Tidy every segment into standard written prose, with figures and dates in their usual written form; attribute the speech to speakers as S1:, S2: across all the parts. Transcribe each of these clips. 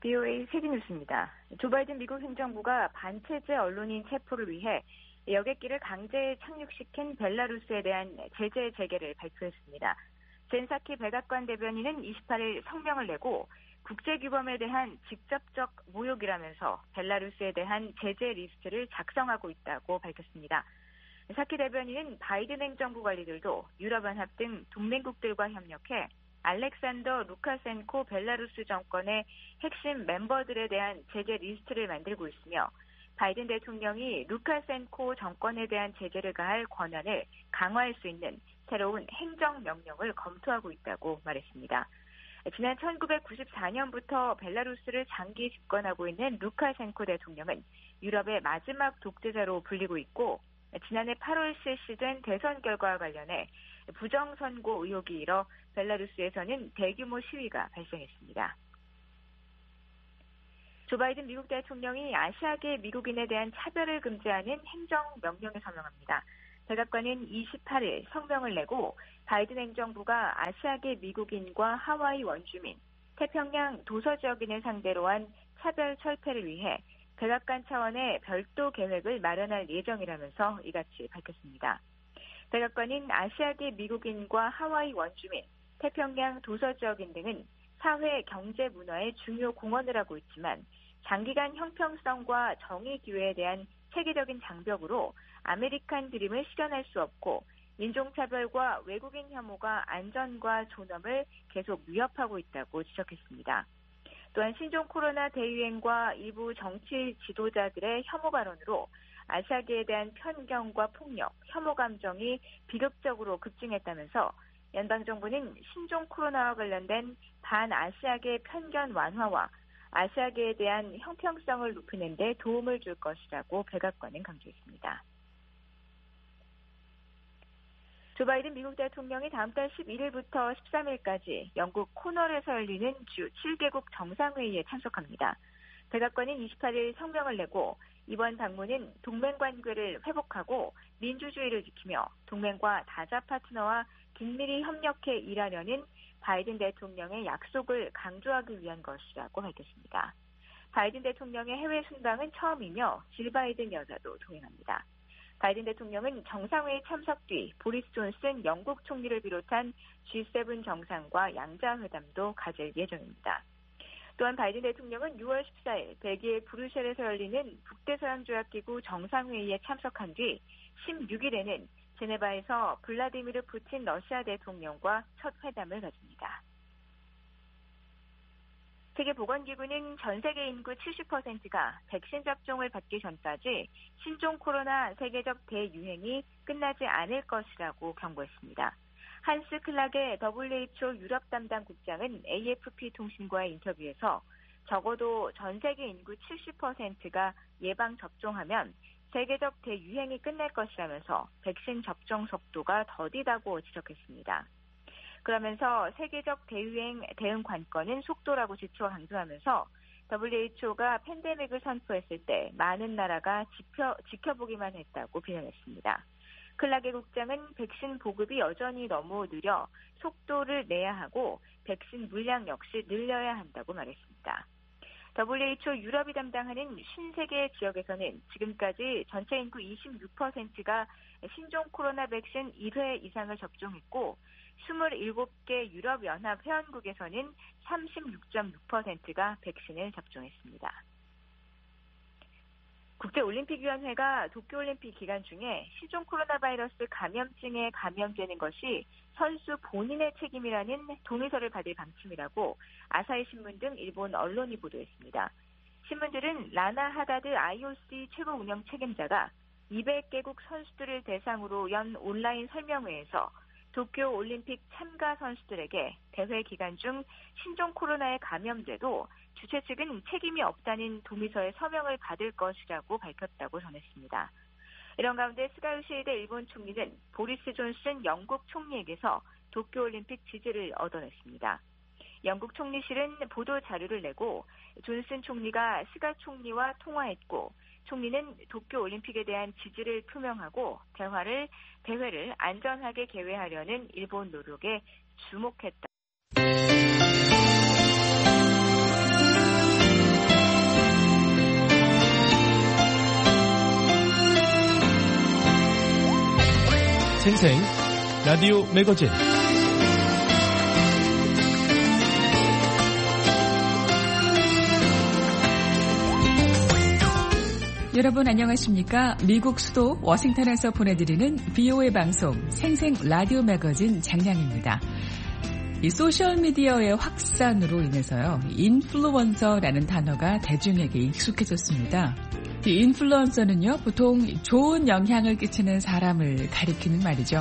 S1: VOA 세계뉴스입니다. 조 바이든 미국 행정부가 반체제 언론인 체포를 위해 여객기를 강제 착륙시킨 벨라루스에 대한 제재 재개를 발표했습니다. 젠사키 백악관 대변인은 28일 성명을 내고 국제규범에 대한 직접적 모욕이라면서 벨라루스에 대한 제재 리스트를 작성하고 있다고 밝혔습니다. 사키 대변인은 바이든 행정부 관리들도 유럽연합 등 동맹국들과 협력해 알렉산더 루카센코 벨라루스 정권의 핵심 멤버들에 대한 제재 리스트를 만들고 있으며 바이든 대통령이 루카센코 정권에 대한 제재를 가할 권한을 강화할 수 있는 새로운 행정명령을 검토하고 있다고 말했습니다. 지난 1994년부터 벨라루스를 장기 집권하고 있는 루카센코 대통령은 유럽의 마지막 독재자로 불리고 있고 지난해 8월 실시된 대선 결과와 관련해 부정선거 의혹이 일어 벨라루스에서는 대규모 시위가 발생했습니다. 조 바이든 미국 대통령이 아시아계 미국인에 대한 차별을 금지하는 행정명령에 서명합니다. 백악관은 28일 성명을 내고 바이든 행정부가 아시아계 미국인과 하와이 원주민, 태평양 도서 지역인을 상대로 한 차별 철폐를 위해 백악관 차원의 별도 계획을 마련할 예정이라면서 이같이 밝혔습니다. 백악관은 아시아계 미국인과 하와이 원주민, 태평양 도서 지역인 등은 사회, 경제, 문화의 중요 공헌을 하고 있지만 장기간 형평성과 정의 기회에 대한 체계적인 장벽으로 아메리칸 드림을 실현할 수 없고 인종차별과 외국인 혐오가 안전과 존엄을 계속 위협하고 있다고 지적했습니다. 또한 신종 코로나 대유행과 일부 정치 지도자들의 혐오 발언으로 아시아계에 대한 편견과 폭력, 혐오 감정이 비극적으로 급증했다면서 연방정부는 신종 코로나와 관련된 반아시아계 편견 완화와 아시아계에 대한 형평성을 높이는 데 도움을 줄 것이라고 백악관은 강조했습니다. 조 바이든 미국 대통령이 다음 달 11일부터 13일까지 영국 코널에서 열리는 주 7개국 정상회의에 참석합니다. 백악관은 28일 성명을 내고 이번 방문은 동맹 관계를 회복하고 민주주의를 지키며 동맹과 다자 파트너와 긴밀히 협력해 일하려는 바이든 대통령의 약속을 강조하기 위한 것이라고 밝혔습니다. 바이든 대통령의 해외 순방은 처음이며 질 바이든 여사도 동행합니다. 바이든 대통령은 정상회의 참석 뒤 보리스 존슨 영국 총리를 비롯한 G7 정상과 양자회담도 가질 예정입니다. 또한 바이든 대통령은 6월 14일 벨기에 브뤼셀에서 열리는 북대서양조약기구 정상회의에 참석한 뒤 16일에는 제네바에서 블라디미르 푸틴 러시아 대통령과 첫 회담을 가집니다. 세계보건기구는 전 세계 인구 70%가 백신 접종을 받기 전까지 신종 코로나 세계적 대유행이 끝나지 않을 것이라고 경고했습니다. 한스 클락의 WHO 유럽 담당 국장은 AFP 통신과의 인터뷰에서 적어도 전 세계 인구 70%가 예방 접종하면 세계적 대유행이 끝날 것이라면서 백신 접종 속도가 더디다고 지적했습니다. 그러면서 세계적 대유행 대응 관건은 속도라고 지표 강조하면서 WHO가 팬데믹을 선포했을 때 많은 나라가 지켜보기만 했다고 비난했습니다. 클락의 국장은 백신 보급이 여전히 너무 느려 속도를 내야 하고 백신 물량 역시 늘려야 한다고 말했습니다. WHO 유럽이 담당하는 53개 지역에서는 지금까지 전체 인구 26%가 신종 코로나 백신 1회 이상을 접종했고 27개 유럽연합 회원국에서는 36.6%가 백신을 접종했습니다. 국제올림픽위원회가 도쿄올림픽 기간 중에 신종 코로나 바이러스 감염증에 감염되는 것이 선수 본인의 책임이라는 동의서를 받을 방침이라고 아사히 신문 등 일본 언론이 보도했습니다. 신문들은 라나 하다드 IOC 최고 운영 책임자가 200개국 선수들을 대상으로 연 온라인 설명회에서 도쿄올림픽 참가 선수들에게 대회 기간 중 신종 코로나에 감염돼도 주최 측은 책임이 없다는 동의서의 서명을 받을 것이라고 밝혔다고 전했습니다. 이런 가운데 스가 요시히데 일본 총리는 보리스 존슨 영국 총리에게서 도쿄올림픽 지지를 얻어냈습니다. 영국 총리실은 보도 자료를 내고 존슨 총리가 스가 총리와 통화했고 총리는 도쿄올림픽에 대한 지지를 표명하고 대회를 안전하게 개최하려는 일본 노력에 주목했다.
S2: 생생 라디오 매거진.
S3: 여러분 안녕하십니까? 미국 수도 워싱턴에서 보내드리는 VOA 방송 생생 라디오 매거진 장량입니다. 이 소셜미디어의 확산으로 인해서요, 인플루언서라는 단어가 대중에게 익숙해졌습니다. 이 인플루언서는요, 보통 좋은 영향을 끼치는 사람을 가리키는 말이죠.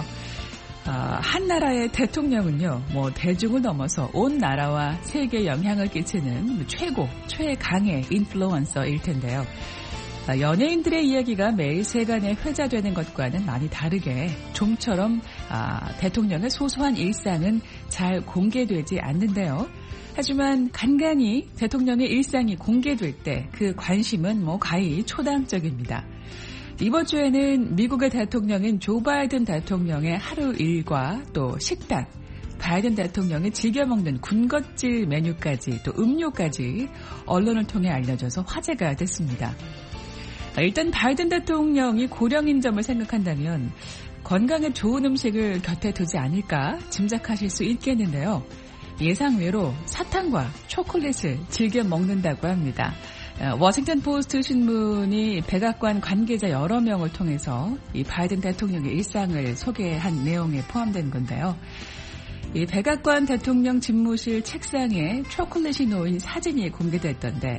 S3: 한 나라의 대통령은요, 대중을 넘어서 온 나라와 세계에 영향을 끼치는 최강의 인플루언서일 텐데요. 연예인들의 이야기가 매일 세간에 회자되는 것과는 많이 다르게 좀처럼 대통령의 소소한 일상은 잘 공개되지 않는데요. 하지만 간간히 대통령의 일상이 공개될 때 그 관심은 가히 초당적입니다. 이번 주에는 미국의 대통령인 조 바이든 대통령의 하루 일과 또 식단, 바이든 대통령이 즐겨 먹는 군것질 메뉴까지 또 음료까지 언론을 통해 알려져서 화제가 됐습니다. 일단 바이든 대통령이 고령인 점을 생각한다면 건강에 좋은 음식을 곁에 두지 않을까 짐작하실 수 있겠는데요. 예상외로 사탕과 초콜릿을 즐겨 먹는다고 합니다. 워싱턴 포스트 신문이 백악관 관계자 여러 명을 통해서 이 바이든 대통령의 일상을 소개한 내용에 포함된 건데요. 이 백악관 대통령 집무실 책상에 초콜릿이 놓인 사진이 공개됐던데,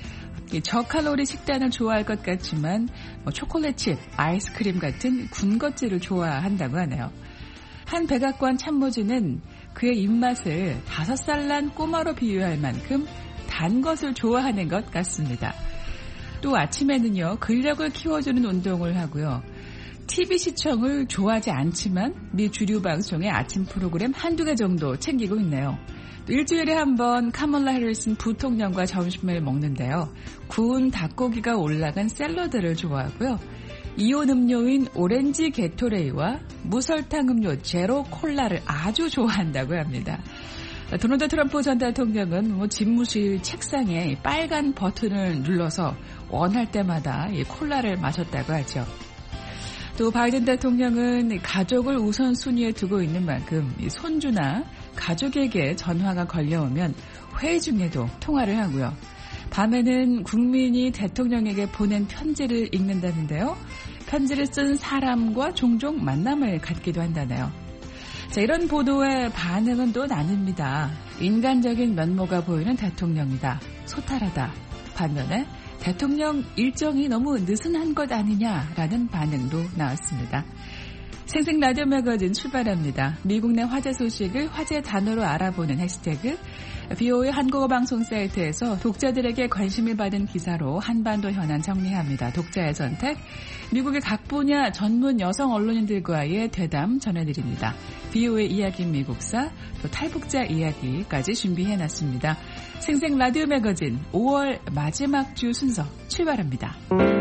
S3: 저칼로리 식단을 좋아할 것 같지만 초콜릿칩, 아이스크림 같은 군것질을 좋아한다고 하네요. 한 백악관 참모진은 그의 입맛을 5살 난 꼬마로 비유할 만큼 단 것을 좋아하는 것 같습니다. 또 아침에는요, 근력을 키워주는 운동을 하고요. TV 시청을 좋아하지 않지만 미 주류 방송의 아침 프로그램 한두 개 정도 챙기고 있네요. 일주일에 한 번 카멀라 해리슨 부통령과 점심을 먹는데요. 구운 닭고기가 올라간 샐러드를 좋아하고요. 이온 음료인 오렌지 게토레이와 무설탕 음료 제로 콜라를 아주 좋아한다고 합니다. 도널드 트럼프 전 대통령은 집무실 책상에 빨간 버튼을 눌러서 원할 때마다 콜라를 마셨다고 하죠. 또 바이든 대통령은 가족을 우선순위에 두고 있는 만큼 손주나 가족에게 전화가 걸려오면 회의 중에도 통화를 하고요. 밤에는 국민이 대통령에게 보낸 편지를 읽는다는데요. 편지를 쓴 사람과 종종 만남을 갖기도 한다네요. 자, 이런 보도에 반응은 또 나뉩니다. 인간적인 면모가 보이는 대통령이다. 소탈하다. 반면에 대통령 일정이 너무 느슨한 것 아니냐라는 반응도 나왔습니다. 생생 라디오 매거진 출발합니다. 미국 내 화제 소식을 화제 단어로 알아보는 해시태그, VOA 한국어 방송 사이트에서 독자들에게 관심을 받은 기사로 한반도 현안 정리합니다. 독자의 선택, 미국의 각 분야 전문 여성 언론인들과의 대담 전해드립니다. VOA 이야기 미국사, 또 탈북자 이야기까지 준비해놨습니다. 생생 라디오 매거진 5월 마지막 주 순서 출발합니다.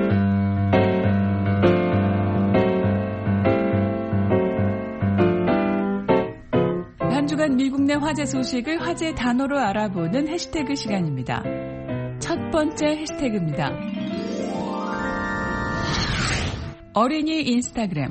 S3: 한 주간 미국 내 화제 소식을 화제 단어로 알아보는 해시태그 시간입니다. 첫 번째 해시태그입니다. 어린이 인스타그램.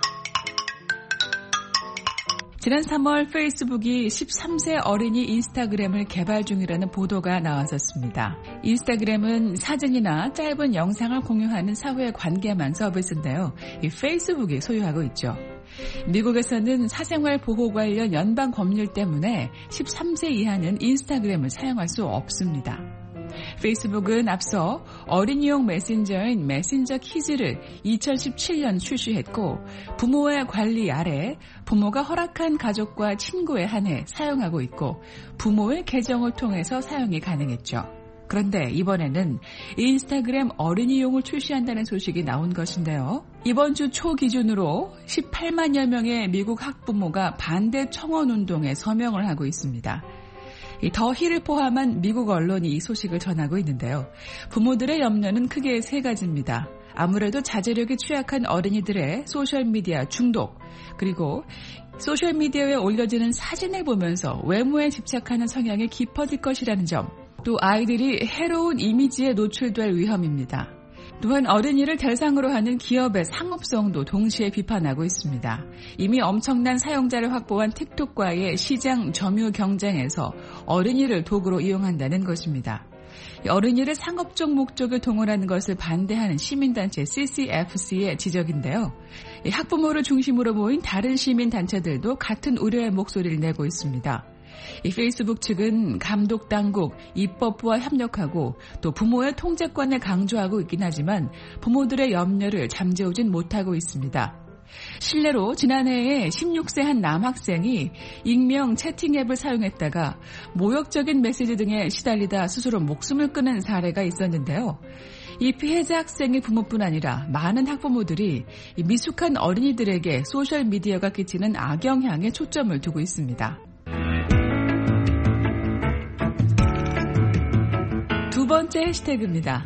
S3: 지난 3월 페이스북이 13세 어린이 인스타그램을 개발 중이라는 보도가 나왔었습니다. 인스타그램은 사진이나 짧은 영상을 공유하는 사회 관계망 서비스인데요. 이 페이스북이 소유하고 있죠. 미국에서는 사생활 보호 관련 연방 법률 때문에 13세 이하는 인스타그램을 사용할 수 없습니다. 페이스북은 앞서 어린이용 메신저인 메신저 키즈를 2017년 출시했고, 부모의 관리 아래 부모가 허락한 가족과 친구에 한해 사용하고 있고, 부모의 계정을 통해서 사용이 가능했죠. 그런데 이번에는 인스타그램 어린이용을 출시한다는 소식이 나온 것인데요. 이번 주 초 기준으로 18만여 명의 미국 학부모가 반대 청원 운동에 서명을 하고 있습니다. 더 힐을 포함한 미국 언론이 이 소식을 전하고 있는데요. 부모들의 염려는 크게 세 가지입니다. 아무래도 자제력이 취약한 어린이들의 소셜미디어 중독, 그리고 소셜미디어에 올려지는 사진을 보면서 외모에 집착하는 성향이 깊어질 것이라는 점, 또 아이들이 해로운 이미지에 노출될 위험입니다. 또한 어린이를 대상으로 하는 기업의 상업성도 동시에 비판하고 있습니다. 이미 엄청난 사용자를 확보한 틱톡과의 시장 점유 경쟁에서 어린이를 도구로 이용한다는 것입니다. 어린이를 상업적 목적에 동원하는 것을 반대하는 시민단체 CCFC의 지적인데요. 학부모를 중심으로 모인 다른 시민단체들도 같은 우려의 목소리를 내고 있습니다. 이 페이스북 측은 감독 당국, 입법부와 협력하고 또 부모의 통제권을 강조하고 있긴 하지만 부모들의 염려를 잠재우진 못하고 있습니다. 실례로 지난해에 16세 한 남학생이 익명 채팅 앱을 사용했다가 모욕적인 메시지 등에 시달리다 스스로 목숨을 끊은 사례가 있었는데요. 이 피해자 학생의 부모뿐 아니라 많은 학부모들이 미숙한 어린이들에게 소셜미디어가 끼치는 악영향에 초점을 두고 있습니다. 두 번째 해시태그입니다.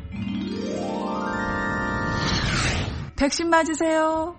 S3: 백신 맞으세요.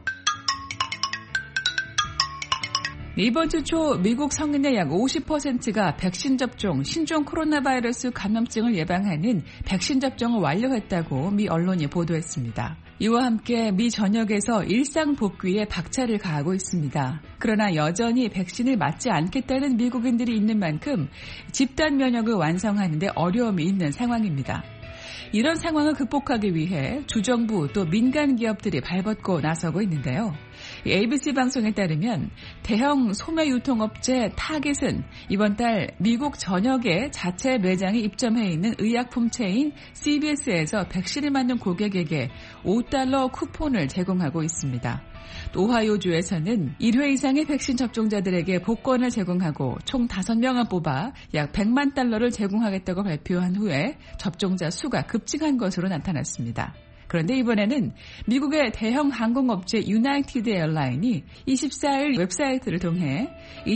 S3: 이번 주 초 미국 성인의 약 50%가 백신 접종, 신종 코로나 바이러스 감염증을 예방하는 백신 접종을 완료했다고 미 언론이 보도했습니다. 이와 함께 미 전역에서 일상 복귀에 박차를 가하고 있습니다. 그러나 여전히 백신을 맞지 않겠다는 미국인들이 있는 만큼 집단 면역을 완성하는 데 어려움이 있는 상황입니다. 이런 상황을 극복하기 위해 주정부 또 민간 기업들이 발벗고 나서고 있는데요. ABC 방송에 따르면 대형 소매 유통업체 타깃은 이번 달 미국 전역에 자체 매장이 입점해 있는 의약품 체인 CVS에서 백신을 맞는 고객에게 $5 쿠폰을 제공하고 있습니다. 또 오하이오주에서는 1회 이상의 백신 접종자들에게 복권을 제공하고 총 5명을 뽑아 약 $1,000,000를 제공하겠다고 발표한 후에 접종자 수가 급증한 것으로 나타났습니다. 그런데 이번에는 미국의 대형 항공업체 유나이티드 에어라인이 24일 웹사이트를 통해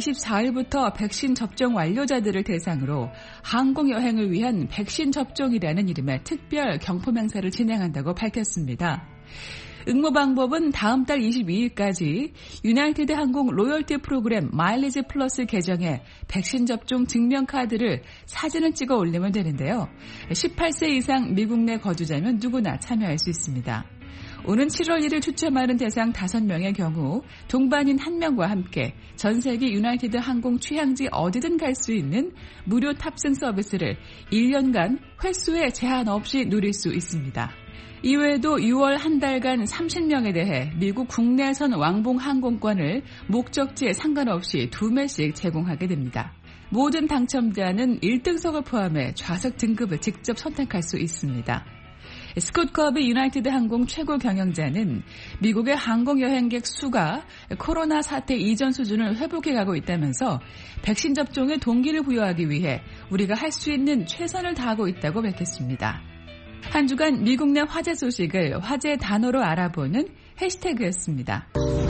S3: 24일부터 백신 접종 완료자들을 대상으로 항공여행을 위한 백신 접종이라는 이름의 특별 경품 행사를 진행한다고 밝혔습니다. 응모 방법은 다음 달 22일까지 유나이티드 항공 로열티 프로그램 마일리지 플러스 계정에 백신 접종 증명카드를 사진을 찍어 올리면 되는데요. 18세 이상 미국 내 거주자면 누구나 참여할 수 있습니다. 오는 7월 1일 추첨하는 대상 5명의 경우 동반인 1명과 함께 전 세계 유나이티드 항공 취향지 어디든 갈 수 있는 무료 탑승 서비스를 1년간 횟수에 제한 없이 누릴 수 있습니다. 이외에도 6월 한 달간 30명에 대해 미국 국내선 왕복 항공권을 목적지에 상관없이 2매씩 제공하게 됩니다. 모든 당첨자는 1등석을 포함해 좌석 등급을 직접 선택할 수 있습니다. 스콧 커비 유나이티드 항공 최고 경영자는 미국의 항공 여행객 수가 코로나 사태 이전 수준을 회복해 가고 있다면서 백신 접종에 동기를 부여하기 위해 우리가 할 수 있는 최선을 다하고 있다고 밝혔습니다. 한 주간 미국 내 화제 소식을 화제 단어로 알아보는 해시태그였습니다.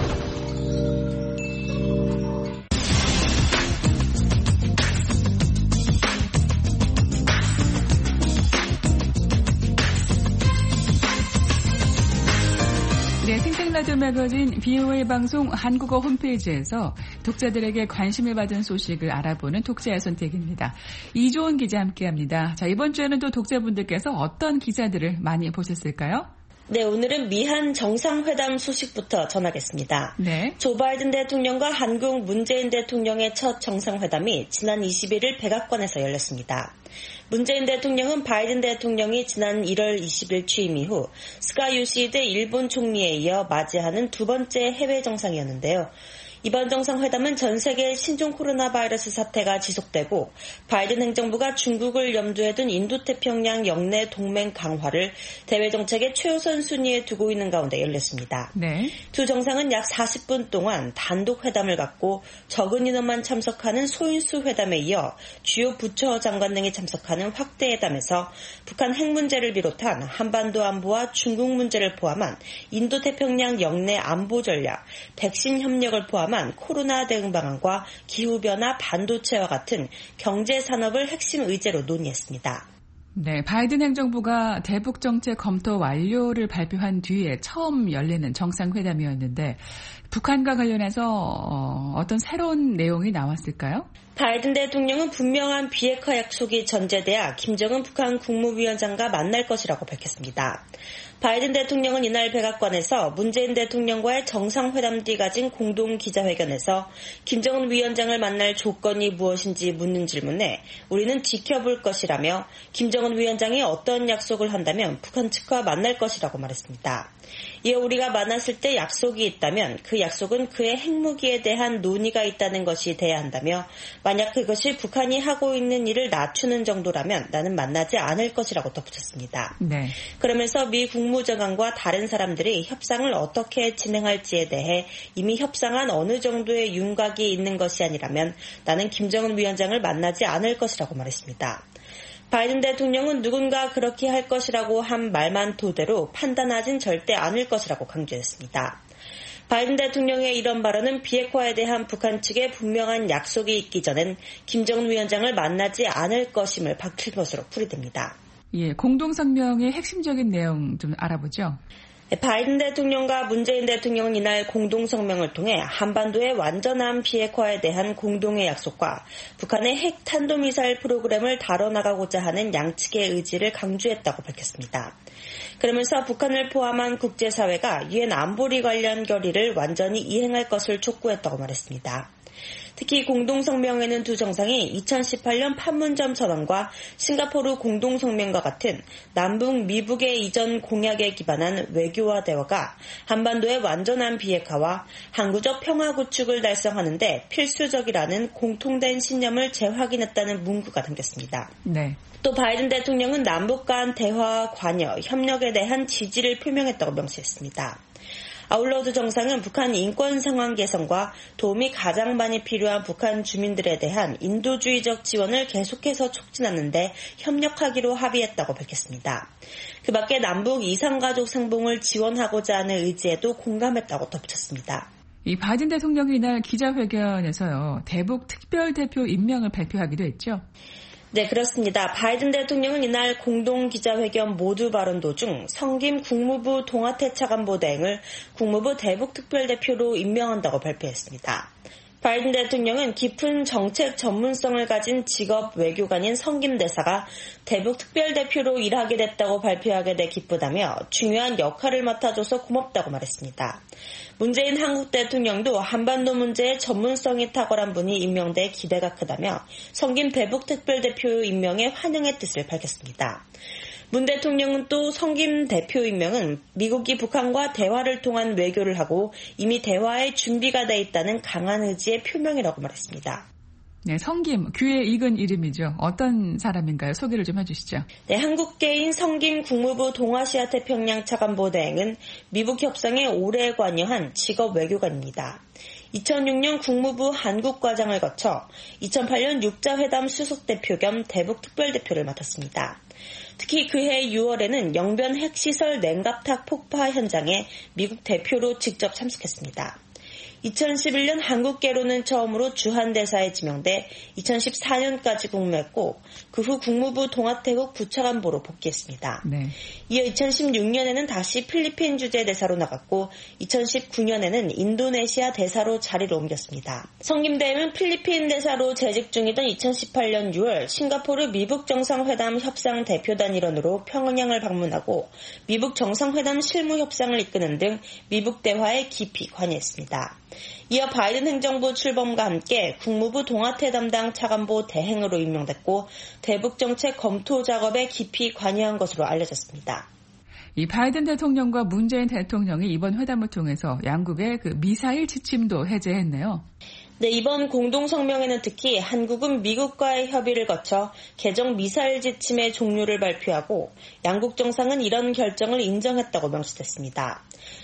S3: 네, 생생라디오 매거진 BOA 방송 한국어 홈페이지에서 독자들에게 관심을 받은 소식을 알아보는 독자의 선택입니다. 이조은 기자 함께합니다. 자, 이번 주에는 또 독자분들께서 어떤 기사들을 많이 보셨을까요?
S4: 네, 오늘은 미한 정상회담 소식부터 전하겠습니다.
S3: 네.
S4: 조 바이든 대통령과 한국 문재인 대통령의 첫 정상회담이 지난 21일 백악관에서 열렸습니다. 문재인 대통령은 바이든 대통령이 지난 1월 20일 취임 이후 스가 요시히데 일본 총리에 이어 맞이하는 두 번째 해외 정상이었는데요. 이번 정상회담은 전 세계 신종 코로나 바이러스 사태가 지속되고 바이든 행정부가 중국을 염두에 둔 인도태평양 영내 동맹 강화를 대외 정책의 최우선 순위에 두고 있는 가운데 열렸습니다.
S3: 네.
S4: 두 정상은 약 40분 동안 단독 회담을 갖고 적은 인원만 참석하는 소인수 회담에 이어 주요 부처 장관 등이 참석하는 확대 회담에서 북한 핵 문제를 비롯한 한반도 안보와 중국 문제를 포함한 인도태평양 영내 안보 전략, 백신 협력을 포함한 코로나 대응 방안과 기후변화, 반도체와 같은 경제 산업을 핵심 의제로 논의했습니다.
S3: 네, 바이든 행정부가 대북 정책 검토 완료를 발표한 뒤에 처음 열리는 정상회담이었는데 북한과 관련해서 어떤 새로운 내용이 나왔을까요?
S4: 바이든 대통령은 분명한 비핵화 약속이 전제돼야 김정은 북한 국무위원장과 만날 것이라고 밝혔습니다. 바이든 대통령은 이날 백악관에서 문재인 대통령과의 정상회담 뒤 가진 공동 기자회견에서 김정은 위원장을 만날 조건이 무엇인지 묻는 질문에 우리는 지켜볼 것이라며 김정은 위원장이 어떤 약속을 한다면 북한 측과 만날 것이라고 말했습니다. 이에 우리가 만났을 때 약속이 있다면 그 약속은 그의 핵무기에 대한 논의가 있다는 것이 돼야 한다며 만약 그것이 북한이 하고 있는 일을 낮추는 정도라면 나는 만나지 않을 것이라고 덧붙였습니다.
S3: 네.
S4: 그러면서 미 국무장관과 다른 사람들이 협상을 어떻게 진행할지에 대해 이미 협상한 어느 정도의 윤곽이 있는 것이 아니라면 나는 김정은 위원장을 만나지 않을 것이라고 말했습니다. 바이든 대통령은 누군가 그렇게 할 것이라고 한 말만 토대로 판단하진 절대 않을 것이라고 강조했습니다. 바이든 대통령의 이런 발언은 비핵화에 대한 북한 측의 분명한 약속이 있기 전엔 김정은 위원장을 만나지 않을 것임을 밝힐 것으로 풀이됩니다.
S3: 예, 공동성명의 핵심적인 내용 좀 알아보죠.
S4: 바이든 대통령과 문재인 대통령은 이날 공동성명을 통해 한반도의 완전한 비핵화에 대한 공동의 약속과 북한의 핵 탄도미사일 프로그램을 다뤄나가고자 하는 양측의 의지를 강조했다고 밝혔습니다. 그러면서 북한을 포함한 국제사회가 유엔 안보리 관련 결의를 완전히 이행할 것을 촉구했다고 말했습니다. 특히 공동성명에는 두 정상이 2018년 판문점 선언과 싱가포르 공동성명과 같은 남북 미북의 이전 공약에 기반한 외교와 대화가 한반도의 완전한 비핵화와 항구적 평화 구축을 달성하는 데 필수적이라는 공통된 신념을 재확인했다는 문구가 담겼습니다.
S3: 네.
S4: 또 바이든 대통령은 남북 간 대화, 관여, 협력에 대한 지지를 표명했다고 명시했습니다. 아울러 두 정상은 북한 인권 상황 개선과 도움이 가장 많이 필요한 북한 주민들에 대한 인도주의적 지원을 계속해서 촉진하는 데 협력하기로 합의했다고 밝혔습니다. 그 밖에 남북 이산가족 상봉을 지원하고자 하는 의지에도 공감했다고 덧붙였습니다.
S3: 이 바이든 대통령이 이날 기자회견에서요, 대북 특별대표 임명을 발표하기도 했죠.
S4: 네, 그렇습니다. 바이든 대통령은 이날 공동기자회견 모두 발언 도중 성김 국무부 동아태 차관보 대행을 국무부 대북특별대표로 임명한다고 발표했습니다. 바이든 대통령은 깊은 정책 전문성을 가진 직업 외교관인 성김 대사가 대북 특별대표로 일하게 됐다고 발표하게 돼 기쁘다며 중요한 역할을 맡아줘서 고맙다고 말했습니다. 문재인 한국 대통령도 한반도 문제에 전문성이 탁월한 분이 임명돼 기대가 크다며 성김 대북 특별대표 임명에 환영의 뜻을 밝혔습니다. 문 대통령은 또 성김 대표 임명은 미국이 북한과 대화를 통한 외교를 하고 이미 대화에 준비가 돼 있다는 강한 의지의 표명이라고 말했습니다.
S3: 네, 성김, 귀에 익은 이름이죠. 어떤 사람인가요? 소개를 좀 해주시죠.
S4: 네, 한국계인 성김 국무부 동아시아 태평양 차관보 대행은 미북 협상에 오래 관여한 직업 외교관입니다. 2006년 국무부 한국과장을 거쳐 2008년 육자회담 수석대표 겸 대북특별대표를 맡았습니다. 특히 그해 6월에는 영변 핵시설 냉각탑 폭파 현장에 미국 대표로 직접 참석했습니다. 2011년 한국계로는 처음으로 주한대사에 지명돼 2014년까지 근무했고 그 후 국무부 동아태국 부차관보로 복귀했습니다.
S3: 네.
S4: 이어 2016년에는 다시 필리핀 주재 대사로 나갔고 2019년에는 인도네시아 대사로 자리를 옮겼습니다. 성김 대행은 필리핀 대사로 재직 중이던 2018년 6월 싱가포르 미북 정상회담 협상 대표단 일원으로 평양을 방문하고 미북 정상회담 실무 협상을 이끄는 등 미북 대화에 깊이 관여했습니다. 이어 바이든 행정부 출범과 함께 국무부 동아태 담당 차관보 대행으로 임명됐고 대북정책 검토 작업에 깊이 관여한 것으로 알려졌습니다.
S3: 이 바이든 대통령과 문재인 대통령이 이번 회담을 통해서 양국의 그 미사일 지침도 해제했네요.
S4: 네, 이번 공동성명에는 특히 한국은 미국과의 협의를 거쳐 개정 미사일 지침의 종료를 발표하고 양국 정상은 이런 결정을 인정했다고 명시됐습니다.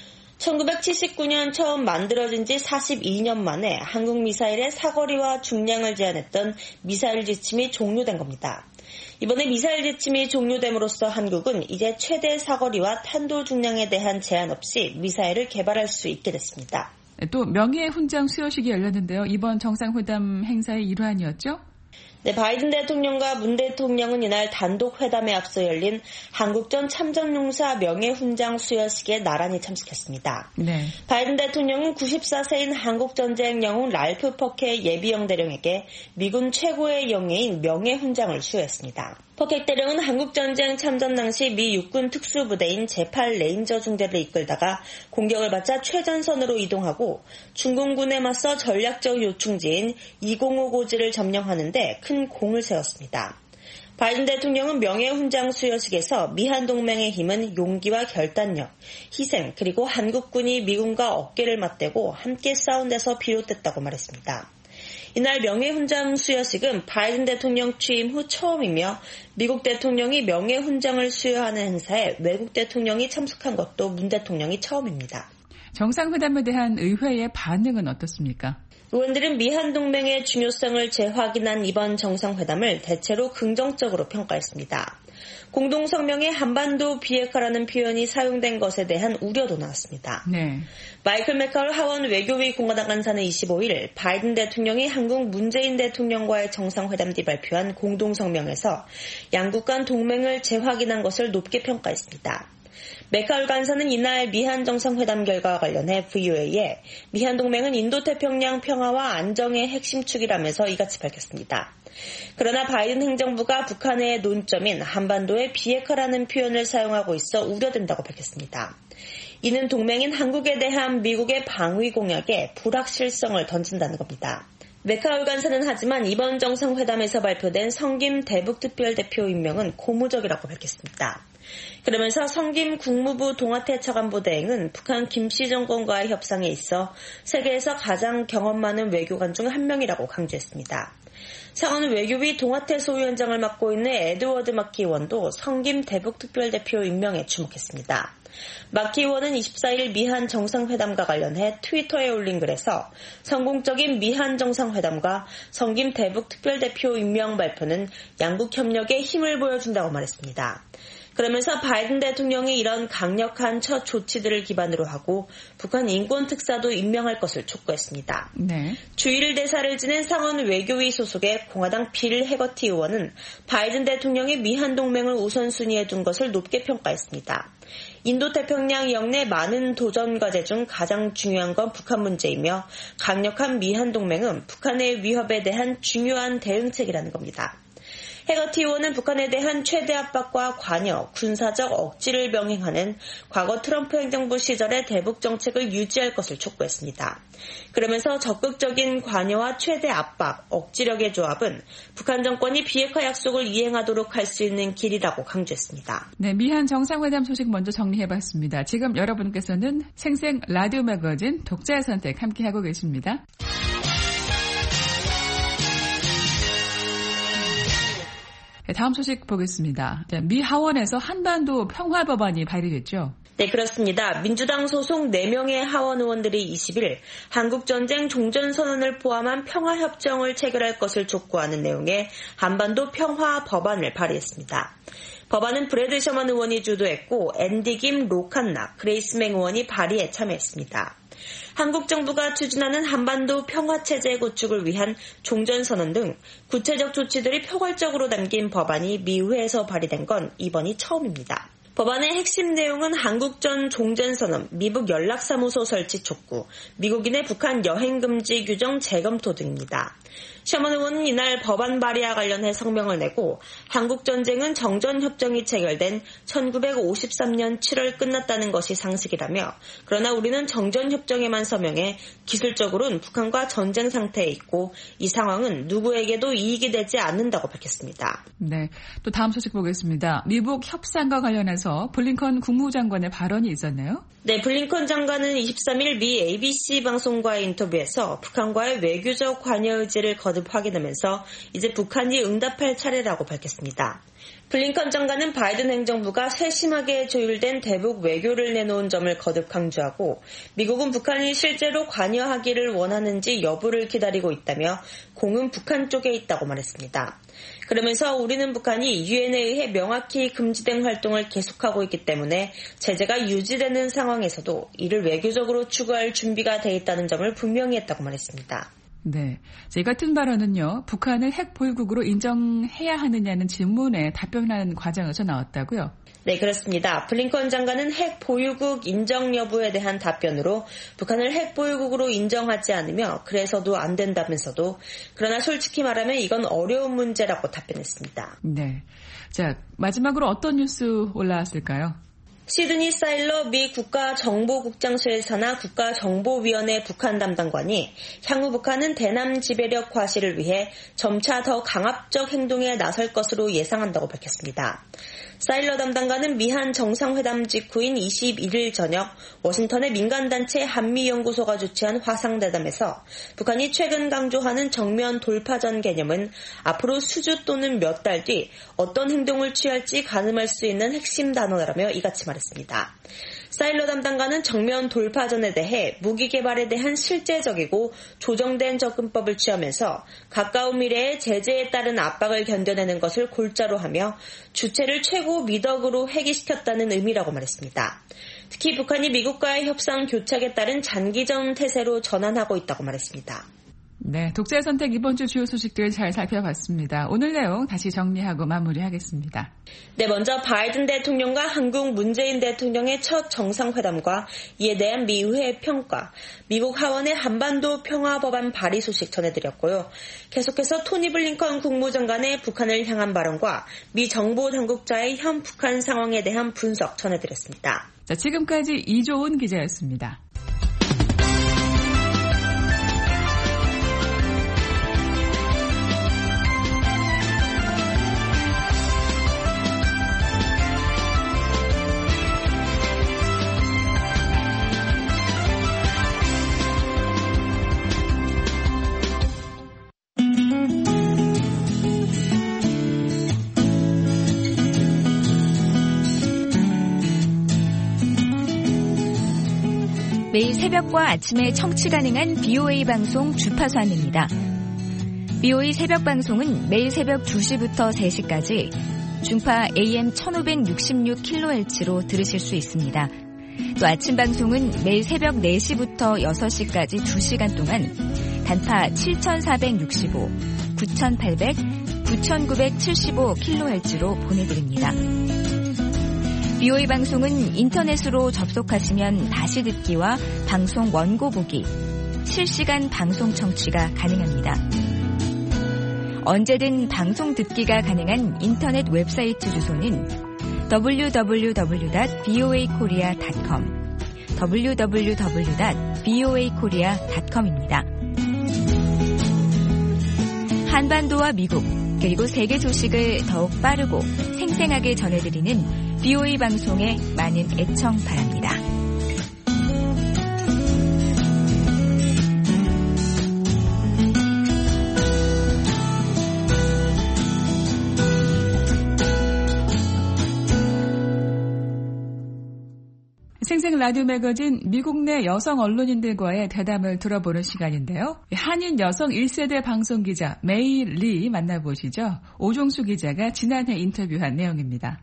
S4: 1979년 처음 만들어진 지 42년 만에 한국 미사일의 사거리와 중량을 제한했던 미사일 지침이 종료된 겁니다. 이번에 미사일 지침이 종료됨으로써 한국은 이제 최대 사거리와 탄도 중량에 대한 제한 없이 미사일을 개발할 수 있게 됐습니다.
S3: 또 명예훈장 수여식이 열렸는데요. 이번 정상회담 행사의 일환이었죠?
S4: 네, 바이든 대통령과 문 대통령은 이날 단독 회담에 앞서 열린 한국전 참전용사 명예훈장 수여식에 나란히 참석했습니다.
S3: 네.
S4: 바이든 대통령은 94세인 한국전쟁 영웅 랄프 퍼케 예비영 대령에게 미군 최고의 영예인 명예훈장을 수여했습니다. 퍼켓 대령은 한국전쟁 참전 당시 미 육군 특수부대인 제8레인저 중대를 이끌다가 공격을 받자 최전선으로 이동하고 중공군에 맞서 전략적 요충지인 205 고지를 점령하는 데 큰 공을 세웠습니다. 바이든 대통령은 명예훈장 수여식에서 미한동맹의 힘은 용기와 결단력, 희생 그리고 한국군이 미군과 어깨를 맞대고 함께 싸운 데서 비롯됐다고 말했습니다. 이날 명예훈장 수여식은 바이든 대통령 취임 후 처음이며 미국 대통령이 명예훈장을 수여하는 행사에 외국 대통령이 참석한 것도 문 대통령이 처음입니다.
S3: 정상회담에 대한 의회의 반응은 어떻습니까?
S4: 의원들은 미한동맹의 중요성을 재확인한 이번 정상회담을 대체로 긍정적으로 평가했습니다. 공동성명에 한반도 비핵화라는 표현이 사용된 것에 대한 우려도 나왔습니다.
S3: 네.
S4: 마이클 맥카울 하원 외교위 공화당 간사는 25일 바이든 대통령이 한국 문재인 대통령과의 정상회담 뒤 발표한 공동성명에서 양국 간 동맹을 재확인한 것을 높게 평가했습니다. 맥카울 간사는 이날 미한 정상회담 결과와 관련해 VOA에 미한 동맹은 인도태평양 평화와 안정의 핵심 축이라면서 이같이 밝혔습니다. 그러나 바이든 행정부가 북한의 논점인 한반도의 비핵화라는 표현을 사용하고 있어 우려된다고 밝혔습니다. 이는 동맹인 한국에 대한 미국의 방위 공약에 불확실성을 던진다는 겁니다. 맥카울 간사는 하지만 이번 정상회담에서 발표된 성김 대북특별대표 임명은 고무적이라고 밝혔습니다. 그러면서 성김 국무부 동아태 차관보 대행은 북한 김씨 정권과의 협상에 있어 세계에서 가장 경험 많은 외교관 중 한 명이라고 강조했습니다. 상원 외교위 동아태 소위원장을 맡고 있는 에드워드 마키 의원도 성김 대북특별대표 임명에 주목했습니다. 마키 의원은 24일 미한 정상회담과 관련해 트위터에 올린 글에서 성공적인 미한 정상회담과 성김 대북특별대표 임명 발표는 양국 협력에 힘을 보여준다고 말했습니다. 그러면서 바이든 대통령이 이런 강력한 첫 조치들을 기반으로 하고 북한 인권특사도 임명할 것을 촉구했습니다.
S3: 네.
S4: 주일 대사를 지낸 상원 외교위 소속의 공화당 빌 해거티 의원은 바이든 대통령이 미한 동맹을 우선순위에 둔 것을 높게 평가했습니다. 인도태평양 영내 많은 도전 과제 중 가장 중요한 건 북한 문제이며 강력한 미한 동맹은 북한의 위협에 대한 중요한 대응책이라는 겁니다. 해거티 의원은 북한에 대한 최대 압박과 관여, 군사적 억지를 병행하는 과거 트럼프 행정부 시절의 대북 정책을 유지할 것을 촉구했습니다. 그러면서 적극적인 관여와 최대 압박, 억지력의 조합은 북한 정권이 비핵화 약속을 이행하도록 할 수 있는 길이라고 강조했습니다.
S3: 네, 미한 정상회담 소식 먼저 정리해봤습니다. 지금 여러분께서는 생생 라디오 매거진 독자의 선택 함께하고 계십니다. 다음 소식 보겠습니다. 미 하원에서 한반도 평화법안이 발의됐죠.
S4: 네, 그렇습니다. 민주당 소속 4명의 하원 의원들이 20일 한국전쟁 종전선언을 포함한 평화협정을 체결할 것을 촉구하는 내용의 한반도 평화법안을 발의했습니다. 법안은 브래드 셔먼 의원이 주도했고 앤디 김, 로 칸나, 그레이스 맹 의원이 발의에 참여했습니다. 한국 정부가 추진하는 한반도 평화체제 구축을 위한 종전선언 등 구체적 조치들이 포괄적으로 담긴 법안이 미 의회에서 발의된 건 이번이 처음입니다. 법안의 핵심 내용은 한국전 종전선언, 미북 연락사무소 설치 촉구, 미국인의 북한 여행금지 규정 재검토 등입니다. 셔먼 의원은 이날 법안 발의와 관련해 성명을 내고 한국전쟁은 정전협정이 체결된 1953년 7월 끝났다는 것이 상식이라며 그러나 우리는 정전협정에만 서명해 기술적으로는 북한과 전쟁 상태에 있고 이 상황은 누구에게도 이익이 되지 않는다고 밝혔습니다.
S3: 네, 또 다음 소식 보겠습니다. 미북 협상과 관련해서 블링컨 국무장관의 발언이 있었네요.
S4: 네, 블링컨 장관은 23일 미 ABC 방송과의 인터뷰에서 북한과의 외교적 관여 의지를 거듭 확인하면서 이제 북한이 응답할 차례라고 밝혔습니다. 블링컨 장관은 바이든 행정부가 세심하게 조율된 대북 외교를 내놓은 점을 거듭 강조하고 미국은 북한이 실제로 관여하기를 원하는지 여부를 기다리고 있다며 공은 북한 쪽에 있다고 말했습니다. 그러면서 우리는 북한이 유엔에 의해 명확히 금지된 활동을 계속하고 있기 때문에 제재가 유지되는 상황에서도 이를 외교적으로 추구할 준비가 돼 있다는 점을 분명히 했다고 말했습니다.
S3: 네. 이 같은 발언은요, 북한을 핵 보유국으로 인정해야 하느냐는 질문에 답변하는 과정에서 나왔다고요?
S4: 네, 그렇습니다. 블링컨 장관은 핵 보유국 인정 여부에 대한 답변으로 북한을 핵 보유국으로 인정하지 않으며 그래서도 안 된다면서도 그러나 솔직히 말하면 이건 어려운 문제라고 답변했습니다.
S3: 네. 자, 마지막으로 어떤 뉴스 올라왔을까요?
S4: 시드니 사일러 미 국가정보국장실 산하 국가정보위원회 북한 담당관이 향후 북한은 대남 지배력 과시를 위해 점차 더 강압적 행동에 나설 것으로 예상한다고 밝혔습니다. 사일러 담당관은 미한 정상회담 직후인 21일 저녁 워싱턴의 민간단체 한미연구소가 주최한 화상대담에서 북한이 최근 강조하는 정면 돌파전 개념은 앞으로 수주 또는 몇 달 뒤 어떤 행동을 취할지 가늠할 수 있는 핵심 단어라며 이같이 말했습니다. 사일러 담당관은 정면 돌파전에 대해 무기 개발에 대한 실제적이고 조정된 접근법을 취하면서 가까운 미래에 제재에 따른 압박을 견뎌내는 것을 골자로 하며 주체를 최고 미덕으로 회귀시켰다는 의미라고 말했습니다. 특히 북한이 미국과의 협상 교착에 따른 장기전 태세로 전환하고 있다고 말했습니다.
S3: 네, 독자의 선택 이번 주 주요 소식들 잘 살펴봤습니다. 오늘 내용 다시 정리하고 마무리하겠습니다.
S4: 네, 먼저 바이든 대통령과 한국 문재인 대통령의 첫 정상회담과 이에 대한 미 의회 평가, 미국 하원의 한반도 평화법안 발의 소식 전해드렸고요. 계속해서 토니 블링컨 국무장관의 북한을 향한 발언과 미 정보 당국자의 현 북한 상황에 대한 분석 전해드렸습니다.
S3: 자, 지금까지 이조은 기자였습니다.
S5: 매일 새벽과 아침에 청취 가능한 BOA 방송 주파수 안내입니다. BOA 새벽 방송은 매일 새벽 2시부터 3시까지 중파 AM 1566kHz로 들으실 수 있습니다. 또 아침 방송은 매일 새벽 4시부터 6시까지 2시간 동안 단파 7465, 9800, 9975kHz로 보내드립니다. BOA 방송은 인터넷으로 접속하시면 다시 듣기와 방송 원고 보기, 실시간 방송 청취가 가능합니다. 언제든 방송 듣기가 가능한 인터넷 웹사이트 주소는 www.boakorea.com, www.boakorea.com입니다. 한반도와 미국, 그리고 세계 소식을 더욱 빠르고 생생하게 전해드리는 BOA 방송에 많은 애청 바랍니다.
S3: 생생 라디오 매거진 미국 내 여성 언론인들과의 대담을 들어보는 시간인데요. 한인 여성 1세대 방송기자 메이 리 만나보시죠. 오종수 기자가 지난해 인터뷰한 내용입니다.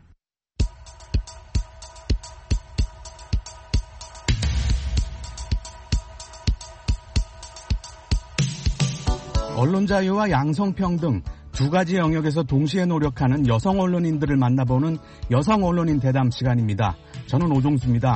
S6: 언론 자유와 양성평등 두 가지 영역에서 동시에 노력하는 여성 언론인들을 만나보는 여성 언론인 대담 시간입니다. 저는 오종수입니다.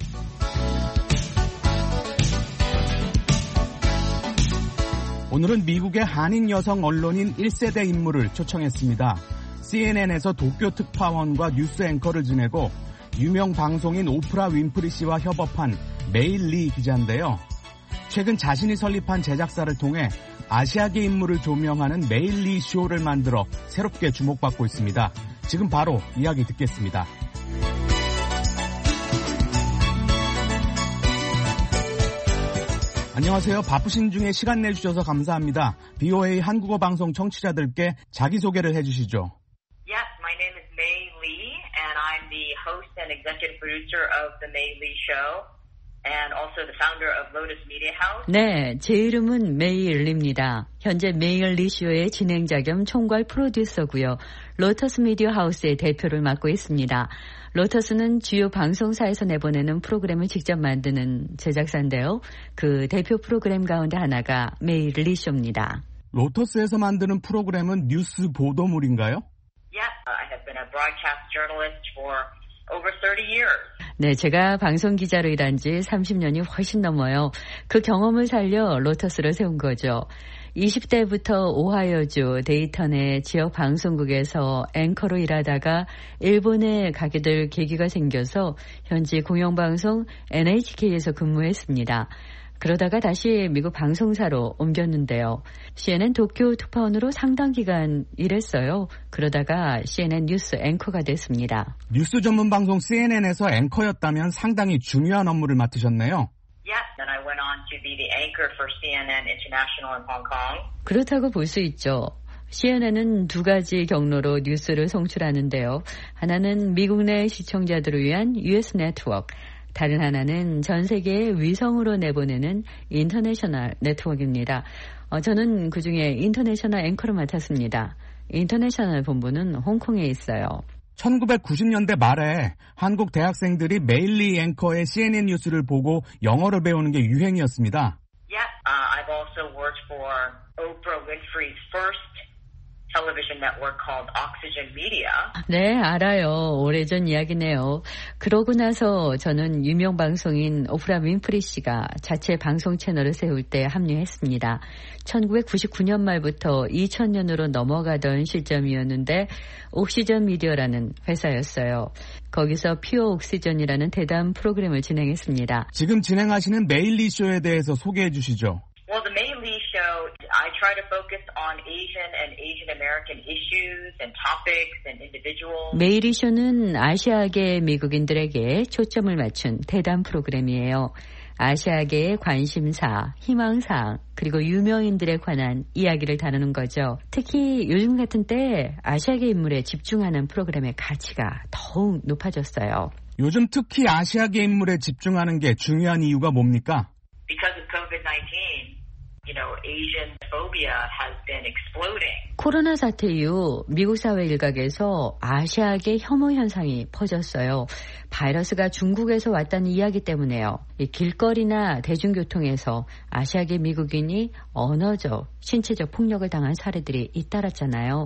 S6: 오늘은 미국의 한인 여성 언론인 1세대 인물을 초청했습니다. CNN에서 도쿄 특파원과 뉴스 앵커를 지내고 유명 방송인 오프라 윈프리 씨와 협업한 메이 리 기자인데요. 최근 자신이 설립한 제작사를 통해 아시아계 인물을 조명하는 메이 리 쇼를 만들어 새롭게 주목받고 있습니다. 지금 바로 이야기 듣겠습니다. 안녕하세요. 바쁘신 중에 시간 내주셔서 감사합니다. BOA 한국어 방송 청취자들께 자기소개를 해주시죠.
S7: Yes, my name is May Lee, and I'm the host and executive producer of The May Lee Show. and also the founder of Lotus Media House.
S8: 네, 제 이름은 메일리입니다. 현재 메일리쇼의 진행자 겸 총괄 프로듀서고요. 로터스 미디어 하우스의 대표를 맡고 있습니다. 로터스는 주요 방송사에서 내보내는 프로그램을 직접 만드는 제작사인데요. 그 대표 프로그램 가운데 하나가 메일리쇼입니다.
S6: 로터스에서 만드는 프로그램은 뉴스 보도물인가요?
S7: Yeah, I have been a broadcast journalist for over 30 years.
S8: 네, 제가 방송 기자로 일한 지 30년이 훨씬 넘어요. 그 경험을 살려 로터스를 세운 거죠. 20대부터 오하이오주 데이턴의 지역 방송국에서 앵커로 일하다가 일본에 가게 될 계기가 생겨서 현지 공영방송 NHK에서 근무했습니다. 그러다가 다시 미국 방송사로 옮겼는데요. CNN 도쿄 특파원으로 상당 기간 일했어요. 그러다가 CNN 뉴스 앵커가 됐습니다.
S6: 뉴스 전문 방송 CNN에서 앵커였다면 상당히 중요한 업무를 맡으셨네요.
S7: Yes, and I went on to be the anchor for CNN International in Hong Kong.
S8: 그렇다고 볼 수 있죠. CNN은 두 가지 경로로 뉴스를 송출하는데요. 하나는 미국 내 시청자들을 위한 US 네트워크, 다른 하나는 전 세계의 위성으로 내보내는 인터내셔널 네트워크입니다. 저는 그중에 인터내셔널 앵커를 맡았습니다. 인터내셔널 본부는 홍콩에 있어요.
S6: 1990년대 말에 한국 대학생들이 메일리 앵커의 CNN 뉴스를 보고 영어를 배우는 게 유행이었습니다.
S7: Yeah, I've also worked for Oprah Winfrey's first television network called Oxygen Media.
S8: 네, 알아요. 오래전 이야기네요. 그러고 나서 저는 유명 방송인 오프라 윈프리 씨가 자체 방송 채널을 세울 때 합류했습니다. 1999년 말부터 2000년으로 넘어가던 시점이었는데 옥시전 미디어라는 회사였어요. 거기서 퓨어 옥시전이라는 대담 프로그램을 진행했습니다.
S6: 지금 진행하시는 메일리 쇼에 대해서 소개해 주시죠.
S7: Well, the Mei Lee show, I try to focus on Asian and Asian American issues and topics and individuals.
S8: 메일리 쇼는 아시아계 미국인들에게 초점을 맞춘 대담 프로그램이에요. 아시아계의 관심사, 희망사항, 그리고 유명인들에 관한 이야기를 다루는 거죠. 특히 요즘 같은 때 아시아계 인물에 집중하는 프로그램의 가치가 더욱 높아졌어요.
S6: 요즘 특히 아시아계 인물에 집중하는 게 중요한 이유가 뭡니까?
S7: Because of COVID-19, Asian phobia has been exploding.
S8: 코로나 사태 이후 미국 사회 일각에서 아시아계 혐오 현상이 퍼졌어요. 바이러스가 중국에서 왔다는 이야기 때문에요. 길거리나 대중교통에서 아시아계 미국인이 언어적, 신체적 폭력을 당한 사례들이 잇따랐잖아요.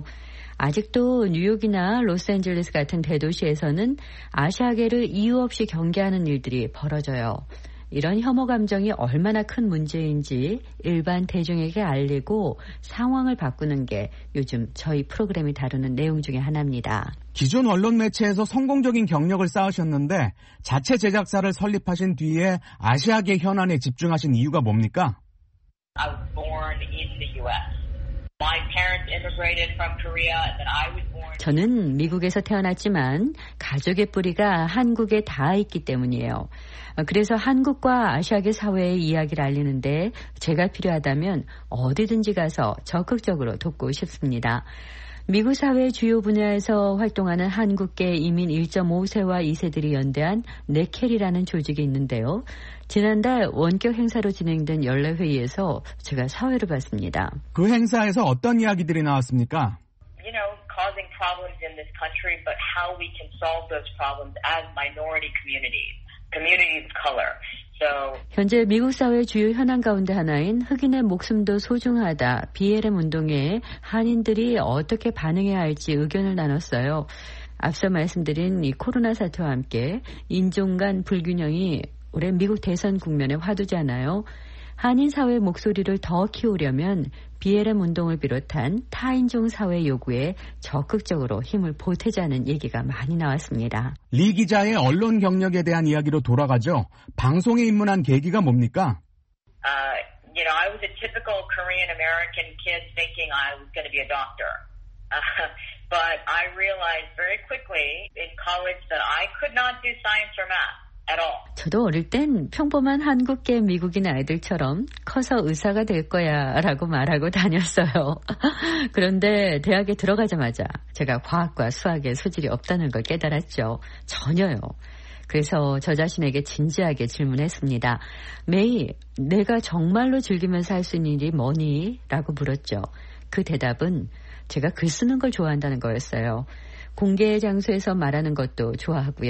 S8: 아직도 뉴욕이나 로스앤젤레스 같은 대도시에서는 아시아계를 이유 없이 경계하는 일들이 벌어져요. 이런 혐오 감정이 얼마나 큰 문제인지 일반 대중에게 알리고 상황을 바꾸는 게 요즘 저희 프로그램이 다루는 내용 중에 하나입니다.
S6: 기존 언론 매체에서 성공적인 경력을 쌓으셨는데 자체 제작사를 설립하신 뒤에 아시아계 현안에 집중하신 이유가 뭡니까?
S7: I was born in the U.S. My parents immigrated from Korea and then I was born.
S8: 저는 미국에서 태어났지만 가족의 뿌리가 한국에 닿아 있기 때문이에요. 그래서 한국과 아시아계 사회의 이야기를 알리는데 제가 필요하다면 어디든지 가서 적극적으로 돕고 싶습니다. 미국 사회 주요 분야에서 활동하는 한국계 이민 1.5세와 2세들이 연대한 네켈이라는 조직이 있는데요. 지난달 원격 행사로 진행된 연례회의에서 제가 사회를 봤습니다.
S6: 그 행사에서 어떤 이야기들이 나왔습니까?
S7: Causing problems in this country, but how we can solve those problems as minority communities of color.
S8: 현재 미국 사회 주요 현안 가운데 하나인 흑인의 목숨도 소중하다 BLM 운동에 한인들이 어떻게 반응해야 할지 의견을 나눴어요. 앞서 말씀드린 이 코로나 사태와 함께 인종 간 불균형이 올해 미국 대선 국면의 화두잖아요. 한인 사회의 목소리를 더 키우려면 BLM 운동을 비롯한 타인종 사회 요구에 적극적으로 힘을 보태자는 얘기가 많이 나왔습니다.
S6: 리 기자의 언론 경력에 대한 이야기로 돌아가죠. 방송에 입문한 계기가 뭡니까?
S7: I was a typical Korean American kid thinking I was going to be a doctor. But I realized very quickly in college that I could not do science or math.
S8: 저도 어릴 땐 평범한 한국계 미국인 아이들처럼 커서 의사가 될 거야 라고 말하고 다녔어요. 그런데 대학에 들어가자마자 제가 과학과 수학에 소질이 없다는 걸 깨달았죠. 전혀요. 그래서 저 자신에게 진지하게 질문했습니다. 메이, 내가 정말로 즐기면서 할 수 있는 일이 뭐니? 라고 물었죠. 그 대답은 제가 글 쓰는 걸 좋아한다는 거였어요. 공개 장소에서 말하는 것도 좋아하고요.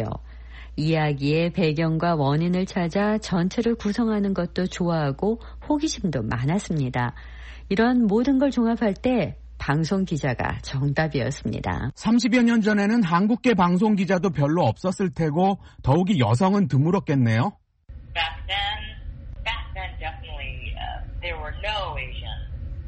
S8: 이야기의 배경과 원인을 찾아 전체를 구성하는 것도 좋아하고 호기심도 많았습니다. 이런 모든 걸 종합할 때 방송 기자가 정답이었습니다.
S6: 30여 년 전에는 한국계 방송 기자도 별로 없었을 테고 더욱이 여성은 드물었겠네요.
S7: Back then definitely there were no Asians,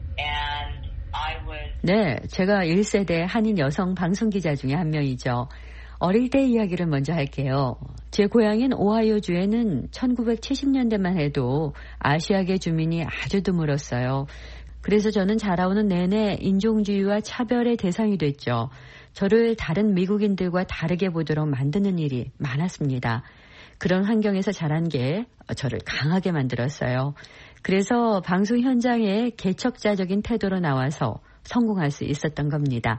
S7: and I was.
S8: 네, 제가 1세대 한인 여성 방송 기자 중에 한 명이죠. 어릴 때 이야기를 먼저 할게요. 제 고향인 오하이오주에는 1970년대만 해도 아시아계 주민이 아주 드물었어요. 그래서 저는 자라오는 내내 인종주의와 차별의 대상이 됐죠. 저를 다른 미국인들과 다르게 보도록 만드는 일이 많았습니다. 그런 환경에서 자란 게 저를 강하게 만들었어요. 그래서 방송 현장에 개척자적인 태도로 나와서 성공할 수 있었던 겁니다.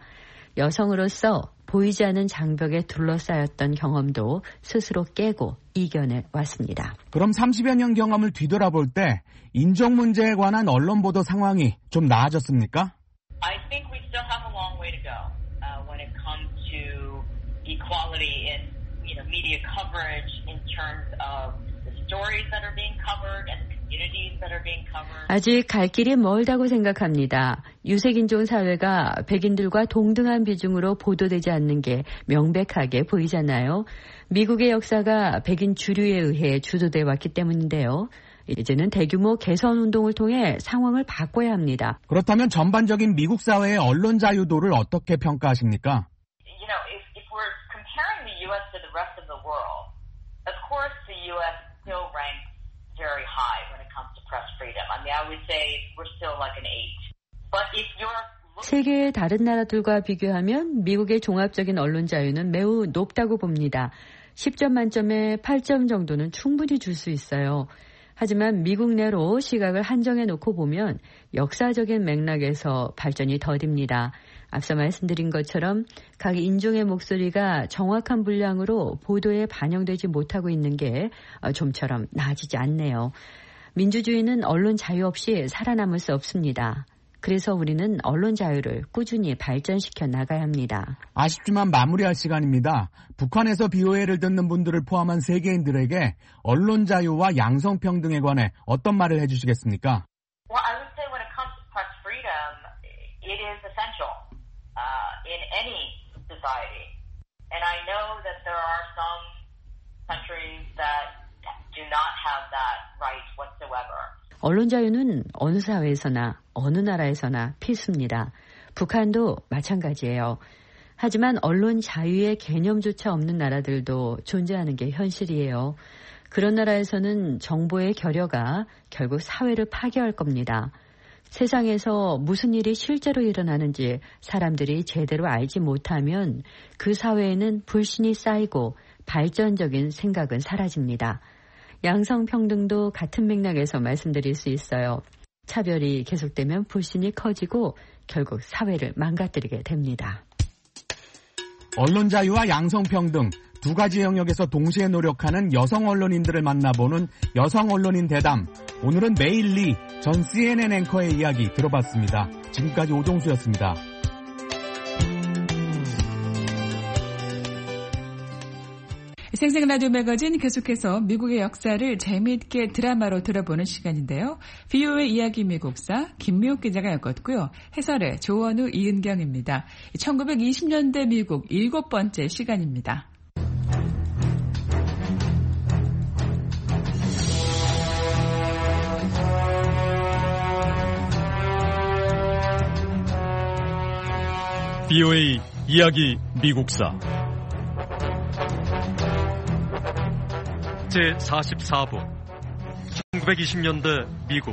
S8: 여성으로서 보이지 않는 장벽에 둘러싸였던 경험도 스스로 깨고 이겨내 왔습니다.
S6: 그럼 30여 년 경험을 뒤돌아볼 때 인종 문제에 관한 언론 보도 상황이 좀 나아졌습니까?
S7: I think we still have a long way to go when it comes to equality in media coverage in terms of the stories that are being covered and the communities that are being covered.
S8: 아직 갈 길이 멀다고 생각합니다. 유색인종 사회가 백인들과 동등한 비중으로 보도되지 않는 게 명백하게 보이잖아요. 미국의 역사가 백인 주류에 의해 주도돼 왔기 때문인데요. 이제는 대규모 개선 운동을 통해 상황을 바꿔야 합니다.
S6: 그렇다면 전반적인 미국 사회의 언론 자유도를 어떻게 평가하십니까?
S7: If we're comparing the U.S. to the rest of the world, of course the U.S. still ranks very high when it comes to press freedom. I mean, I would say we're still like an 8. But if you're
S8: 세계의 다른 나라들과 비교하면 미국의 종합적인 언론 자유는 매우 높다고 봅니다. 10점 만점에 8점 정도는 충분히 줄 수 있어요. 하지만 미국 내로 시각을 한정해 놓고 보면 역사적인 맥락에서 발전이 더딥니다. 앞서 말씀드린 것처럼 각 인종의 목소리가 정확한 분량으로 보도에 반영되지 못하고 있는 게 좀처럼 나아지지 않네요. 민주주의는 언론 자유 없이 살아남을 수 없습니다. 그래서 우리는 언론 자유를 꾸준히 발전시켜 나가야 합니다.
S6: 아쉽지만 마무리할 시간입니다. 북한에서 BOA를 듣는 분들을 포함한 세계인들에게 언론 자유와 양성평등에 관해 어떤 말을 해주시겠습니까?
S7: Well, I would say when it comes to press freedom, it is essential in any society. And I know that there are some countries that do not have that right whatsoever.
S8: 언론 자유는 어느 사회에서나 어느 나라에서나 필수입니다. 북한도 마찬가지예요. 하지만 언론 자유의 개념조차 없는 나라들도 존재하는 게 현실이에요. 그런 나라에서는 정보의 결여가 결국 사회를 파괴할 겁니다. 세상에서 무슨 일이 실제로 일어나는지 사람들이 제대로 알지 못하면 그 사회에는 불신이 쌓이고 발전적인 생각은 사라집니다. 양성평등도 같은 맥락에서 말씀드릴 수 있어요. 차별이 계속되면 불신이 커지고 결국 사회를 망가뜨리게 됩니다.
S6: 언론 자유와 양성평등 두 가지 영역에서 동시에 노력하는 여성 언론인들을 만나보는 여성 언론인 대담. 오늘은 메일 리 전 CNN 앵커의 이야기 들어봤습니다. 지금까지 오종수였습니다.
S3: 생생 라디오 매거진 계속해서 미국의 역사를 재미있게 드라마로 들어보는 시간인데요. VOA 이야기 미국사 김미옥 기자가 엮었고요. 해설의 조원우 이은경입니다. 1920년대 미국 7번째 시간입니다.
S2: VOA 이야기 미국사 제44부 1920년대 미국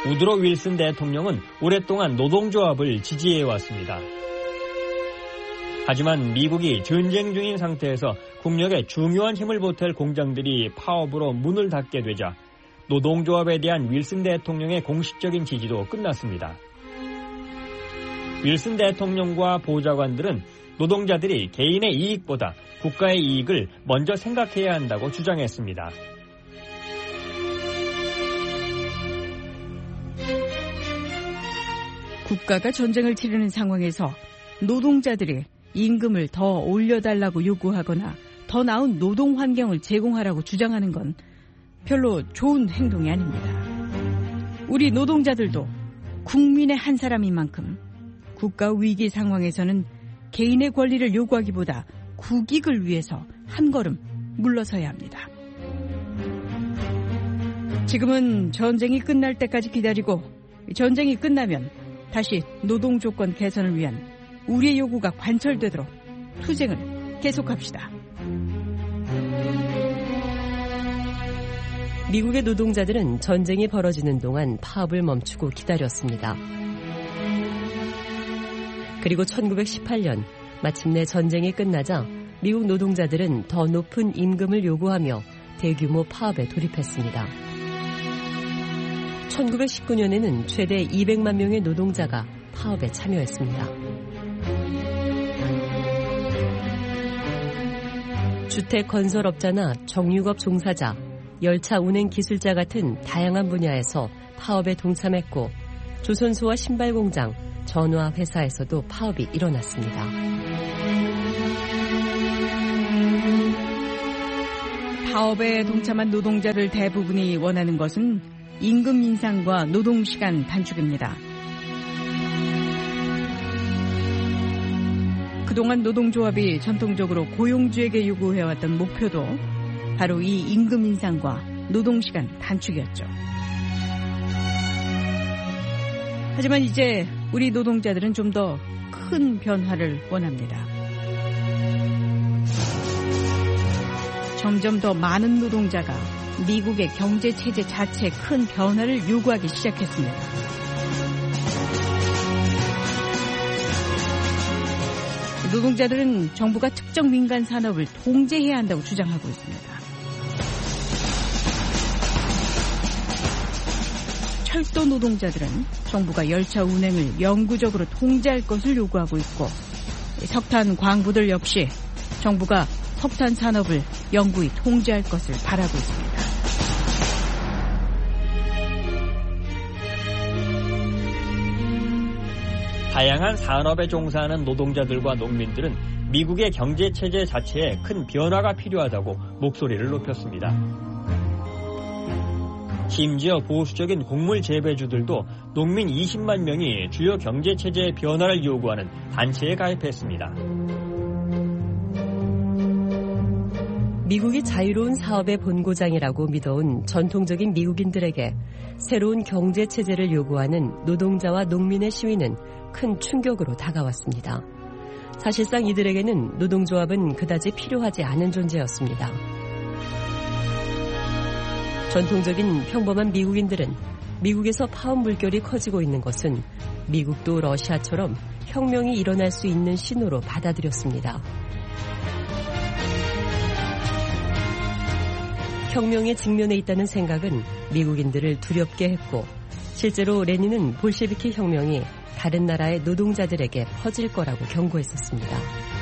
S9: 우드로 윌슨 대통령은 오랫동안 노동조합을 지지해왔습니다. 하지만 미국이 전쟁 중인 상태에서 국력에 중요한 힘을 보탤 공장들이 파업으로 문을 닫게 되자 노동조합에 대한 윌슨 대통령의 공식적인 지지도 끝났습니다. 윌슨 대통령과 보좌관들은 노동자들이 개인의 이익보다 국가의 이익을 먼저 생각해야 한다고 주장했습니다.
S3: 국가가 전쟁을 치르는 상황에서 노동자들이 임금을 더 올려달라고 요구하거나 더 나은 노동 환경을 제공하라고 주장하는 건 별로 좋은 행동이 아닙니다. 우리 노동자들도 국민의 한 사람인 만큼 국가 위기 상황에서는 개인의 권리를 요구하기보다 국익을 위해서 한 걸음 물러서야 합니다. 지금은 전쟁이 끝날 때까지 기다리고 전쟁이 끝나면 다시 노동 조건 개선을 위한 우리의 요구가 관철되도록 투쟁을 계속합시다.
S10: 미국의 노동자들은 전쟁이 벌어지는 동안 파업을 멈추고 기다렸습니다. 그리고 1918년 마침내 전쟁이 끝나자 미국 노동자들은 더 높은 임금을 요구하며 대규모 파업에 돌입했습니다. 1919년에는 최대 200만 명의 노동자가 파업에 참여했습니다. 주택 건설업자나 정육업 종사자, 열차 운행 기술자 같은 다양한 분야에서 파업에 동참했고 조선소와 신발공장, 전화 회사에서도 파업이 일어났습니다.
S3: 파업에 동참한 노동자들 대부분이 원하는 것은 임금 인상과 노동시간 단축입니다. 그동안 노동조합이 전통적으로 고용주에게 요구해왔던 목표도 바로 이 임금 인상과 노동시간 단축이었죠. 하지만 이제 우리 노동자들은 좀 더 큰 변화를 원합니다. 점점 더 많은 노동자가 미국의 경제체제 자체에 큰 변화를 요구하기 시작했습니다. 노동자들은 정부가 특정 민간 산업을 통제해야 한다고 주장하고 있습니다. 철도 노동자들은 정부가 열차 운행을 영구적으로 통제할 것을 요구하고 있고, 석탄 광부들 역시 정부가 석탄 산업을 영구히 통제할 것을 바라고 있습니다.
S9: 다양한 산업에 종사하는 노동자들과 농민들은 미국의 경제체제 자체에 큰 변화가 필요하다고 목소리를 높였습니다. 심지어 보수적인 곡물 재배주들도 농민 20만 명이 주요 경제체제의 변화를 요구하는 단체에 가입했습니다.
S10: 미국이 자유로운 사업의 본고장이라고 믿어온 전통적인 미국인들에게 새로운 경제체제를 요구하는 노동자와 농민의 시위는 큰 충격으로 다가왔습니다. 사실상 이들에게는 노동조합은 그다지 필요하지 않은 존재였습니다. 전통적인 평범한 미국인들은 미국에서 파업 물결이 커지고 있는 것은 미국도 러시아처럼 혁명이 일어날 수 있는 신호로 받아들였습니다. 혁명에 직면해 있다는 생각은 미국인들을 두렵게 했고, 실제로 레닌은 볼셰비키 혁명이 다른 나라의 노동자들에게 퍼질 거라고 경고했었습니다.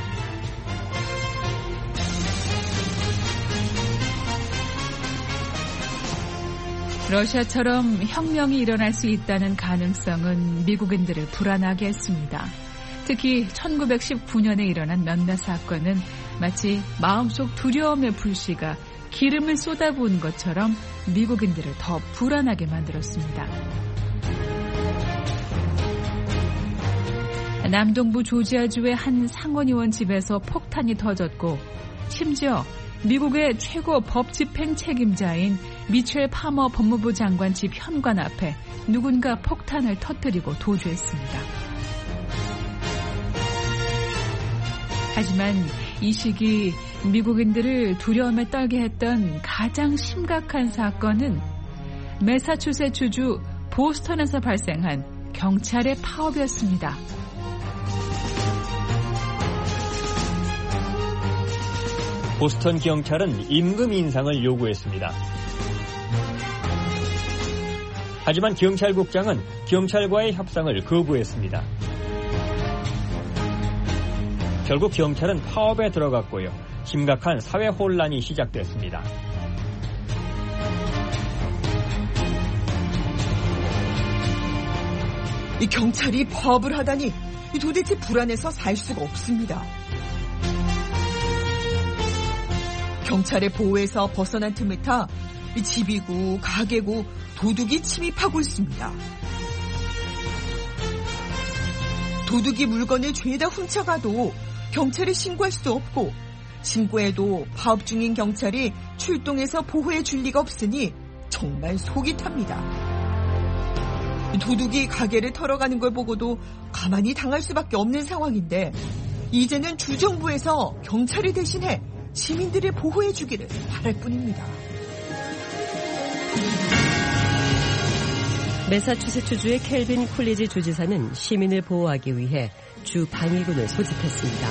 S3: 러시아처럼 혁명이 일어날 수 있다는 가능성은 미국인들을 불안하게 했습니다. 특히 1919년에 일어난 몇몇 사건은 마치 마음속 두려움의 불씨가 기름을 쏟아부은 것처럼 미국인들을 더 불안하게 만들었습니다. 남동부 조지아주의 한 상원의원 집에서 폭탄이 터졌고, 심지어 미국의 최고 법 집행 책임자인 미첼 파머 법무부 장관 집 현관 앞에 누군가 폭탄을 터뜨리고 도주했습니다. 하지만 이 시기 미국인들을 두려움에 떨게 했던 가장 심각한 사건은 매사추세츠주 보스턴에서 발생한 경찰의 파업이었습니다.
S9: 보스턴 경찰은 임금 인상을 요구했습니다. 하지만 경찰국장은 경찰과의 협상을 거부했습니다. 결국 경찰은 파업에 들어갔고요. 심각한 사회 혼란이 시작됐습니다.
S11: 이 경찰이 파업을 하다니 도대체 불안해서 살 수가 없습니다. 경찰의 보호에서 벗어난 틈을 타 집이고 가게고 도둑이 침입하고 있습니다. 도둑이 물건을 죄다 훔쳐가도 경찰에 신고할 수도 없고 신고해도 파업 중인 경찰이 출동해서 보호해 줄 리가 없으니 정말 속이 탑니다. 도둑이 가게를 털어가는 걸 보고도 가만히 당할 수밖에 없는 상황인데 이제는 주정부에서 경찰을 대신해 시민들을 보호해 주기를 바랄 뿐입니다.
S10: 매사추세츠주의 켈빈 쿨리지 주지사는 시민을 보호하기 위해 주 방위군을 소집했습니다.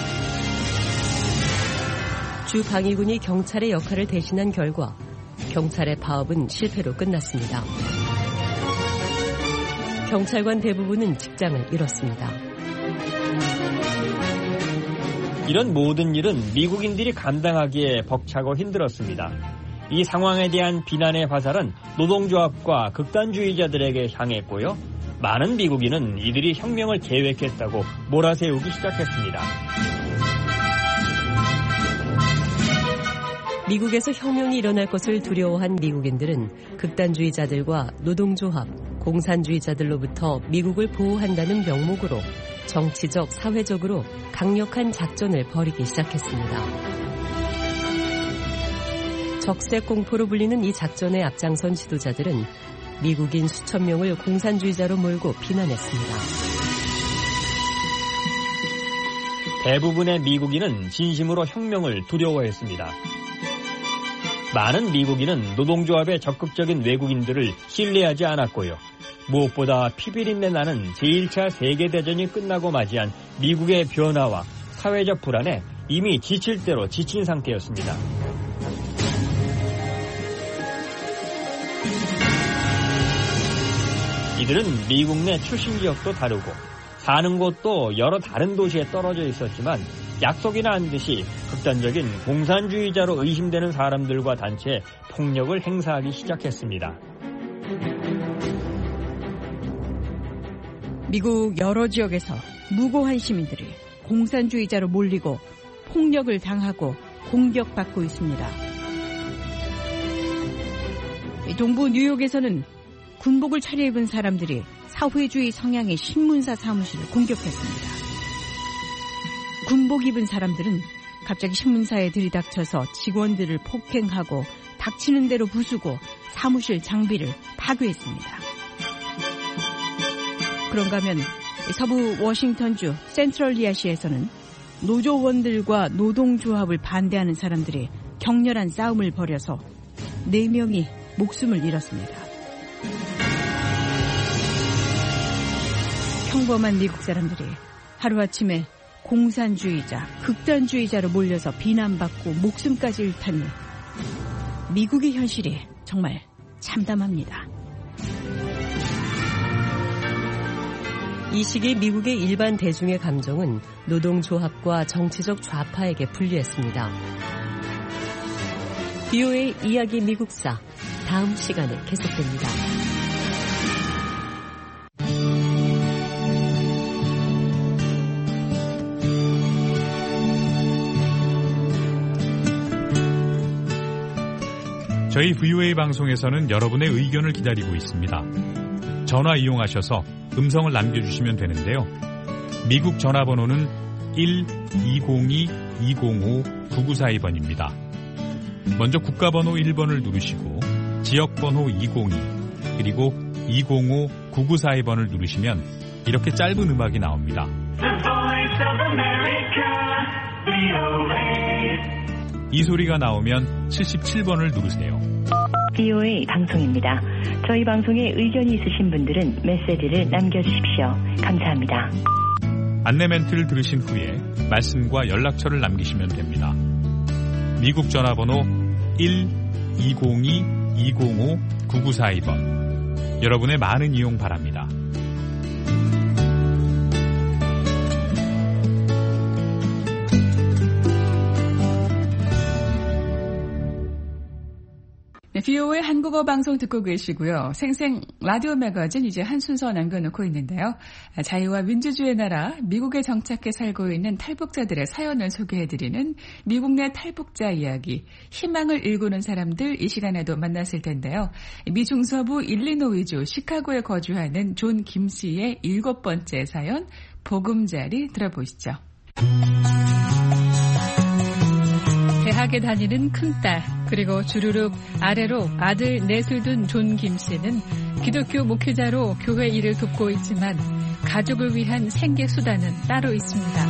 S10: 주 방위군이 경찰의 역할을 대신한 결과 경찰의 파업은 실패로 끝났습니다. 경찰관 대부분은 직장을 잃었습니다.
S9: 이런 모든 일은 미국인들이 감당하기에 벅차고 힘들었습니다. 이 상황에 대한 비난의 화살은 노동조합과 극단주의자들에게 향했고요. 많은 미국인은 이들이 혁명을 계획했다고 몰아세우기 시작했습니다.
S10: 미국에서 혁명이 일어날 것을 두려워한 미국인들은 극단주의자들과 노동조합, 공산주의자들로부터 미국을 보호한다는 명목으로 정치적, 사회적으로 강력한 작전을 벌이기 시작했습니다. 적색공포로 불리는 이 작전의 앞장선 지도자들은 미국인 수천 명을 공산주의자로 몰고 비난했습니다.
S9: 대부분의 미국인은 진심으로 혁명을 두려워했습니다. 많은 미국인은 노동조합의 적극적인 외국인들을 신뢰하지 않았고요. 무엇보다 피비린내 나는 제1차 세계대전이 끝나고 맞이한 미국의 변화와 사회적 불안에 이미 지칠 대로 지친 상태였습니다. 이들은 미국 내 출신 지역도 다르고 사는 곳도 여러 다른 도시에 떨어져 있었지만 약속이나 한 듯이 극단적인 공산주의자로 의심되는 사람들과 단체에 폭력을 행사하기 시작했습니다.
S12: 미국 여러 지역에서 무고한 시민들이 공산주의자로 몰리고 폭력을 당하고 공격받고 있습니다. 동부 뉴욕에서는 군복을 차려입은 사람들이 사회주의 성향의 신문사 사무실을 공격했습니다. 군복 입은 사람들은 갑자기 신문사에 들이닥쳐서 직원들을 폭행하고 닥치는 대로 부수고 사무실 장비를 파괴했습니다. 그런가 하면 서부 워싱턴주 센트럴리아시에서는 노조원들과 노동조합을 반대하는 사람들이 격렬한 싸움을 벌여서 4명이 목숨을 잃었습니다. 평범한 미국 사람들이 하루아침에 공산주의자, 극단주의자로 몰려서 비난받고 목숨까지 잃다니 미국의 현실이 정말 참담합니다.
S10: 이 시기 미국의 일반 대중의 감정은 노동조합과 정치적 좌파에게 분리했습니다. BOA 이야기 미국사, 다음 시간에 계속됩니다.
S13: 저희 VOA 방송에서는 여러분의 의견을 기다리고 있습니다. 전화 이용하셔서 음성을 남겨주시면 되는데요. 미국 전화번호는 1-202-205-9942번입니다. 먼저 국가번호 1번을 누르시고 지역번호 202 그리고 205-9942번을 누르시면 이렇게 짧은 음악이 나옵니다. 이 소리가 나오면 77번을 누르세요.
S14: BOA 방송입니다. 저희 방송에 의견이 있으신 분들은 메시지를 남겨주십시오. 감사합니다.
S13: 안내 멘트를 들으신 후에 말씀과 연락처를 남기시면 됩니다. 미국 전화번호 1-202-205-9942번. 여러분의 많은 이용 바랍니다.
S3: 네, BO의 한국어 방송 듣고 계시고요. 생생 라디오 매거진 이제 한 순서 남겨놓고 있는데요. 자유와 민주주의의 나라 미국에 정착해 살고 있는 탈북자들의 사연을 소개해드리는 미국 내 탈북자 이야기, 희망을 일구는 사람들 이 시간에도 만났을 텐데요. 미 중서부 일리노이주 시카고에 거주하는 존 김 씨의 7번째 사연 보금자리 들어보시죠. 대학에 다니는 큰딸 그리고 주르륵 아래로 아들 넷을 둔 존 김 씨는 기독교 목회자로 교회 일을 돕고 있지만 가족을 위한 생계 수단은 따로 있습니다.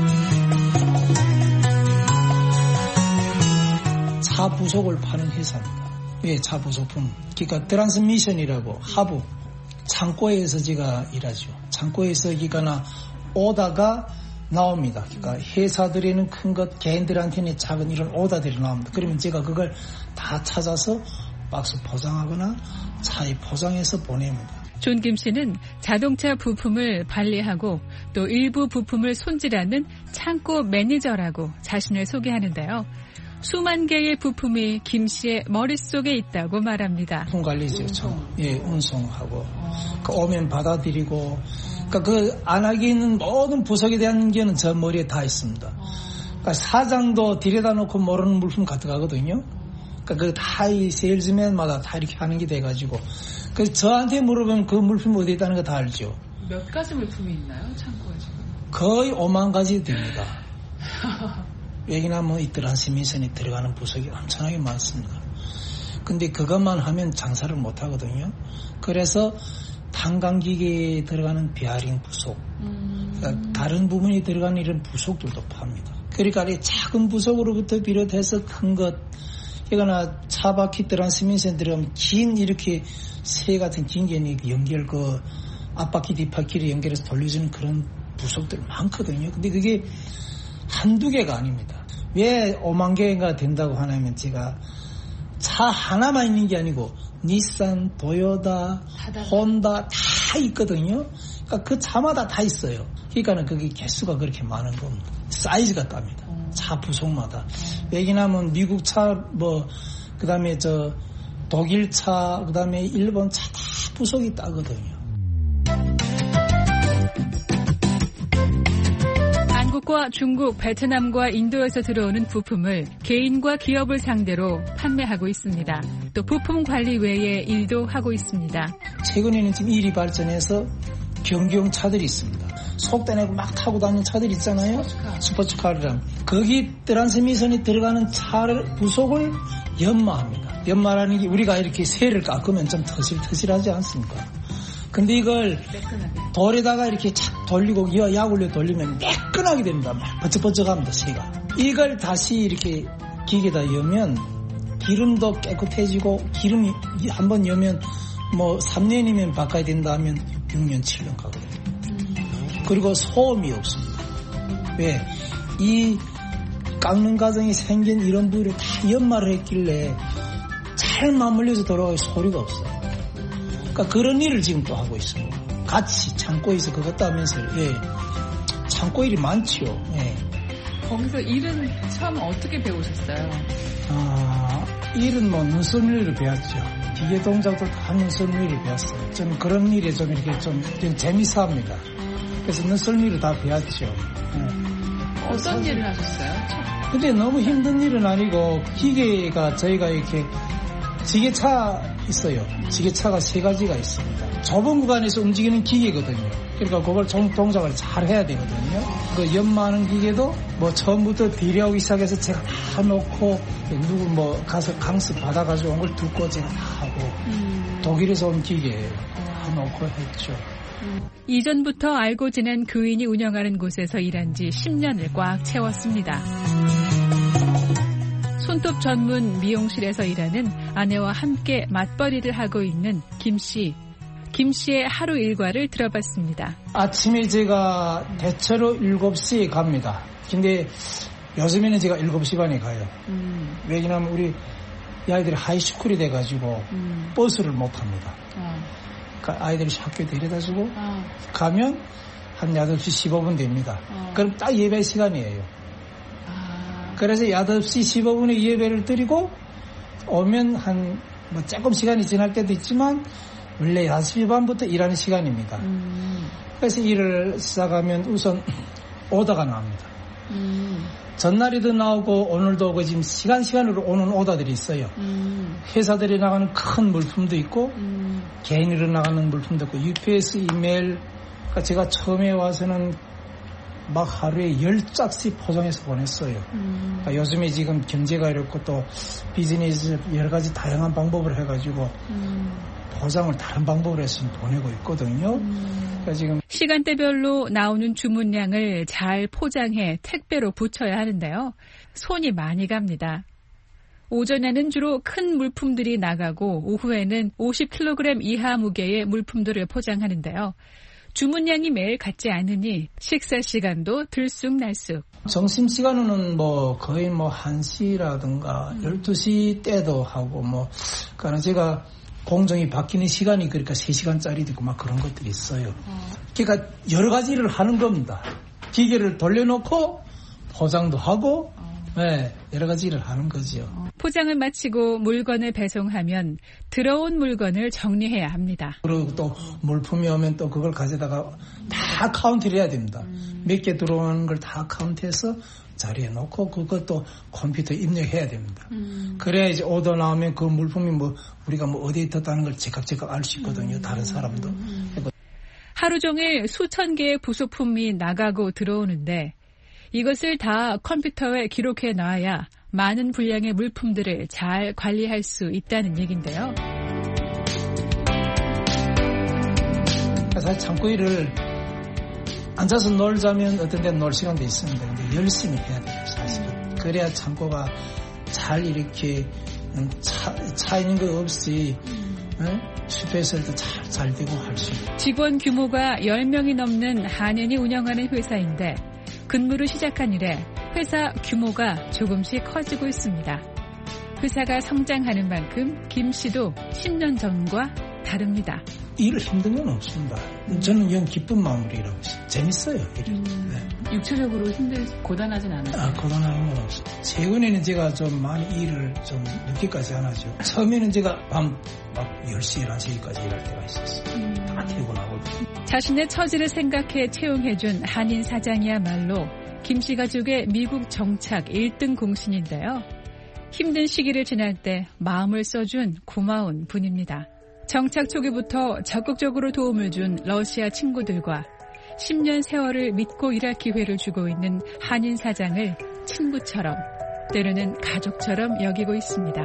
S15: 차 부속을 파는 회사입니다. 예, 차 부속품. 그러니까 트랜스미션이라고 하부 창고에서 제가 일하죠. 창고에서 이거나 오다가 나옵니다. 그러니까 회사들에는 큰 것, 개인들한테는 작은 이런 오다들이 나옵니다. 그러면 제가 그걸 다 찾아서 박스 포장하거나 차에 포장해서 보냅니다.
S3: 존 김 씨는 자동차 부품을 관리하고 또 일부 부품을 손질하는 창고 매니저라고 자신을 소개하는데요. 수만 개의 부품이 김 씨의 머릿속에 있다고 말합니다.
S15: 부품 관리죠. 예, 운송하고 오면 받아들이고 그러니까 그 안하게 있는 모든 부속에 대한 게는 저 머리에 다 있습니다. 그러니까 사장도 들여다 놓고 모르는 물품 가져가거든요. 그러니까 그 다 이 세일즈맨마다 다 이렇게 하는 게 돼가지고 그래서 저한테 물어보면 그 물품 어디에 있다는 거 다 알죠.
S3: 몇 가지 물품이 있나요? 창고에 지금?
S15: 거의 5만 가지 됩니다. 왜냐하면 이 트랜스미션이 들어가는 부속이 엄청나게 많습니다. 근데 그것만 하면 장사를 못 하거든요. 그래서 탄광기계에 들어가는 베어링 부속, 그러니까 다른 부분이 들어가는 이런 부속들도 팝니다. 그러니까 이 작은 부속으로부터 비롯해서 큰 것, 이거나 차바퀴 트랜스미션 들어가면 긴 이렇게 새 같은 긴 게 연결 그 앞바퀴 뒷바퀴를 연결해서 돌려주는 그런 부속들 많거든요. 근데 그게 한두 개가 아닙니다. 왜 5만 개가 된다고 하냐면 제가 차 하나만 있는 게 아니고 닛산, 도요타, 혼다 다 있거든요. 그러니까 그 차마다 다 있어요. 그러니까는 그게 개수가 그렇게 많은 겁니다. 사이즈가 답니다. 차 부속마다. 왜냐하면 미국 차 그다음에 저 독일 차, 그다음에 일본 차 다 부속이 따거든요.
S3: 한국과 중국, 베트남과 인도에서 들어오는 부품을 개인과 기업을 상대로 판매하고 있습니다. 또 부품 관리 외에 일도 하고 있습니다.
S15: 최근에는 지금 일이 발전해서 경기용 차들이 있습니다. 속도 내고 막 타고 다니는 차들 있잖아요. 스포츠카랑. 거기 트랜스미션이 들어가는 차를 부속을 연마합니다. 연마라는 게 우리가 이렇게 쇠를 깎으면 좀 터실터실하지 않습니까? 근데 이걸 돌에다가 이렇게 착 돌리고 약올려 돌리면 매끈하게 됩니다. 막 버쩍버쩍합니다. 새가. 이걸 다시 이렇게 기계에다 여면 기름도 깨끗해지고 기름이 한번 여면 3년이면 바꿔야 된다 하면 6년, 7년 가거든요. 그리고 소음이 없습니다. 왜? 이 깎는 과정이 생긴 이런 부위를 다 연마를 했길래 잘 맞물려서 돌아가요. 소리가 없어요. 그러니까 그런 일을 지금 또 하고 있습니다. 같이 창고에서 그것도 하면서 창고 일이 많지요. 예.
S3: 거기서 일은 처음 어떻게 배우셨어요?
S15: 일은 눈썰미를 배웠죠. 기계 동작도 다 눈썰미를 배웠어요. 저는 그런 일에 좀 이렇게 좀 재미있어 합니다. 그래서 눈썰미를 다 배웠죠. 예.
S3: 어떤 일을 하셨어요?
S15: 근데 너무 힘든 일은 아니고 기계가 저희가 이렇게 지게차 있어요. 지게차가 3가지가 있습니다. 좁은 구간에서 움직이는 기계거든요. 그러니까 그걸 동작을 잘 해야 되거든요. 그 연마하는 기계도 처음부터 비례하기 시작해서 제가 다 놓고 누구 가서 강습 받아가지고 온 걸 듣고 제가 다 하고 독일에서 온 기계예요. 다 놓고 했죠.
S3: 이전부터 알고 지낸 교인이 운영하는 곳에서 일한 지 10년을 꽉 채웠습니다. 손톱 전문 미용실에서 일하는 아내와 함께 맞벌이를 하고 있는 김 씨. 김 씨의 하루 일과를 들어봤습니다.
S15: 아침에 제가 대체로 7시에 갑니다. 근데 요즘에는 제가 7시 반에 가요. 왜냐하면 우리 아이들이 하이스쿨이 돼가지고 버스를 못 합니다. 그러니까 아이들이 학교에 데려다주고 가면 한 8시 15분 됩니다. 그럼 딱 예배 시간이에요. 그래서 8시 15분에 예배를 드리고 오면 뭐 조금 시간이 지날 때도 있지만 원래 6시 반부터 일하는 시간입니다. 그래서 일을 시작하면 우선 오더가 나옵니다. 전날에도 나오고 오늘도 오고 지금 시간으로 오는 오더들이 있어요. 회사들이 나가는 큰 물품도 있고 개인으로 나가는 물품도 있고 UPS 이메일. 그러니까 제가 처음에 와서는 막 하루에 10짝씩 포장해서 보냈어요. 그러니까 요즘에 지금 경제가 이렇고 또 비즈니스 여러 가지 다양한 방법을 해가지고 포장을 다른 방법으로 해서 보내고 있거든요. 그러니까 지금
S3: 시간대별로 나오는 주문량을 잘 포장해 택배로 붙여야 하는데요. 손이 많이 갑니다. 오전에는 주로 큰 물품들이 나가고 오후에는 50kg 이하 무게의 물품들을 포장하는데요. 주문량이 매일 같지 않으니 식사 시간도 들쑥날쑥.
S15: 점심시간은 뭐 거의 뭐 1시라든가 12시 때도 하고 그러니까 제가 공정이 바뀌는 시간이 그러니까 3시간짜리도 있고 막 그런 것들이 있어요. 그러니까 여러 가지 일을 하는 겁니다. 기계를 돌려놓고 포장도 하고 네, 여러 가지 일을 하는 거죠.
S3: 포장을 마치고 물건을 배송하면 들어온 물건을 정리해야 합니다.
S15: 그리고 또 물품이 오면 또 그걸 가져다가 다 카운트를 해야 됩니다. 몇 개 들어오는 걸 다 카운트해서 자리에 놓고 그것도 컴퓨터에 입력해야 됩니다. 그래야 이제 오더 나오면 그 물품이 우리가 어디에 있었다는 걸 제각 알 수 있거든요. 다른 사람도.
S3: 하루 종일 수천 개의 부속품이 나가고 들어오는데 이것을 다 컴퓨터에 기록해 놔야 많은 분량의 물품들을 잘 관리할 수 있다는 얘기인데요.
S15: 사실 창고 일을 앉아서 놀자면 어떤 데는 놀 시간도 있습니다. 근데 열심히 해야 돼요, 사실은. 그래야 창고가 잘 이렇게 차 있는 거 없이 슈퍼에서도 잘 되고 할 수 있어요.
S3: 직원 규모가 10명이 넘는 한인이 운영하는 회사인데 근무를 시작한 이래 회사 규모가 조금씩 커지고 있습니다. 회사가 성장하는 만큼 김 씨도 10년 전과 다릅니다.
S15: 일을 힘든 건 없습니다. 저는 영 기쁜 마음으로 일하고 있어요. 재밌어요.
S3: 네. 육체적으로 고단하진 않아요?
S15: 고단한 건 없어요. 최근에는 제가 좀 많이 일을 좀 늦게까지 안 하죠. 처음에는 제가 밤 막 10시, 11시까지 일할 때가 있었어요. 다 퇴근하고.
S3: 자신의 처지를 생각해 채용해준 한인 사장이야말로 김 씨 가족의 미국 정착 1등 공신인데요. 힘든 시기를 지날 때 마음을 써준 고마운 분입니다. 정착 초기부터 적극적으로 도움을 준 러시아 친구들과 10년 세월을 믿고 일할 기회를 주고 있는 한인 사장을 친구처럼 때로는 가족처럼 여기고 있습니다.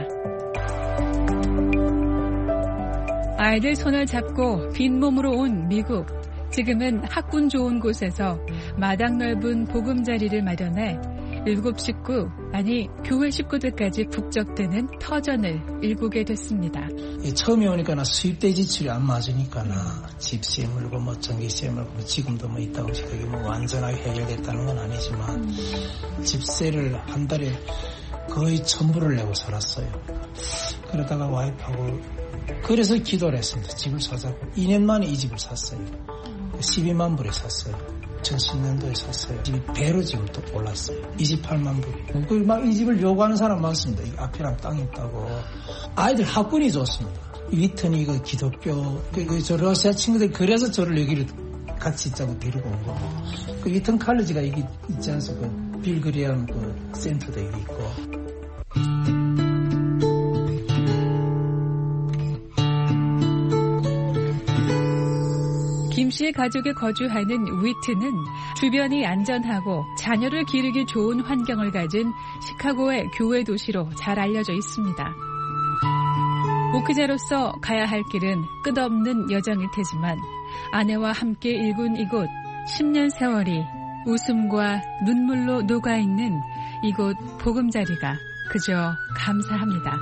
S3: 아이들 손을 잡고 빈몸으로 온 미국. 지금은 학군 좋은 곳에서 마당 넓은 보금자리를 마련해 7 식구, 아니 교회 식구들까지 북적대는 터전을 일구게 됐습니다.
S15: 처음에 오니까 나 수입대 지출이 안 맞으니까 나 집세 물고 전기세 물고 지금도 있다고 해서 그게 완전하게 해결됐다는 건 아니지만 집세를 한 달에 거의 전부를 내고 살았어요. 그러다가 와이프하고 그래서 기도를 했습니다. 집을 사자고. 2년 만에 이 집을 샀어요. 12만 불에 샀어요. 2010년도에 샀어요. 집이 배로 지금 또 올랐어요. 28만 불. 막 이 집을 요구하는 사람 많습니다. 이 앞이랑 땅이 있다고. 아이들 학군이 좋습니다. 위튼이 기독교, 저 러시아 친구들 그래서 저를 여기를 같이 있자고 데리고 온 거고. 그 위튼 칼리지가 여기 있지 않습니까? 빌그리안 센터도 여기 있고.
S3: 김 씨의 가족이 거주하는 위트는 주변이 안전하고 자녀를 기르기 좋은 환경을 가진 시카고의 교회 도시로 잘 알려져 있습니다. 목회자로서 가야 할 길은 끝없는 여정일 테지만 아내와 함께 일군 이곳 10년 세월이 웃음과 눈물로 녹아있는 이곳 보금자리가 그저 감사합니다.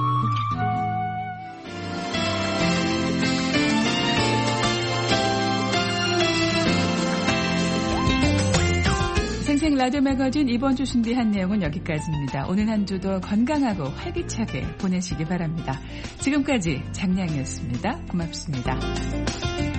S3: 생생 라디오 매거진 이번 주 준비한 내용은 여기까지입니다. 오늘 한 주도 건강하고 활기차게 보내시기 바랍니다. 지금까지 장량이었습니다. 고맙습니다.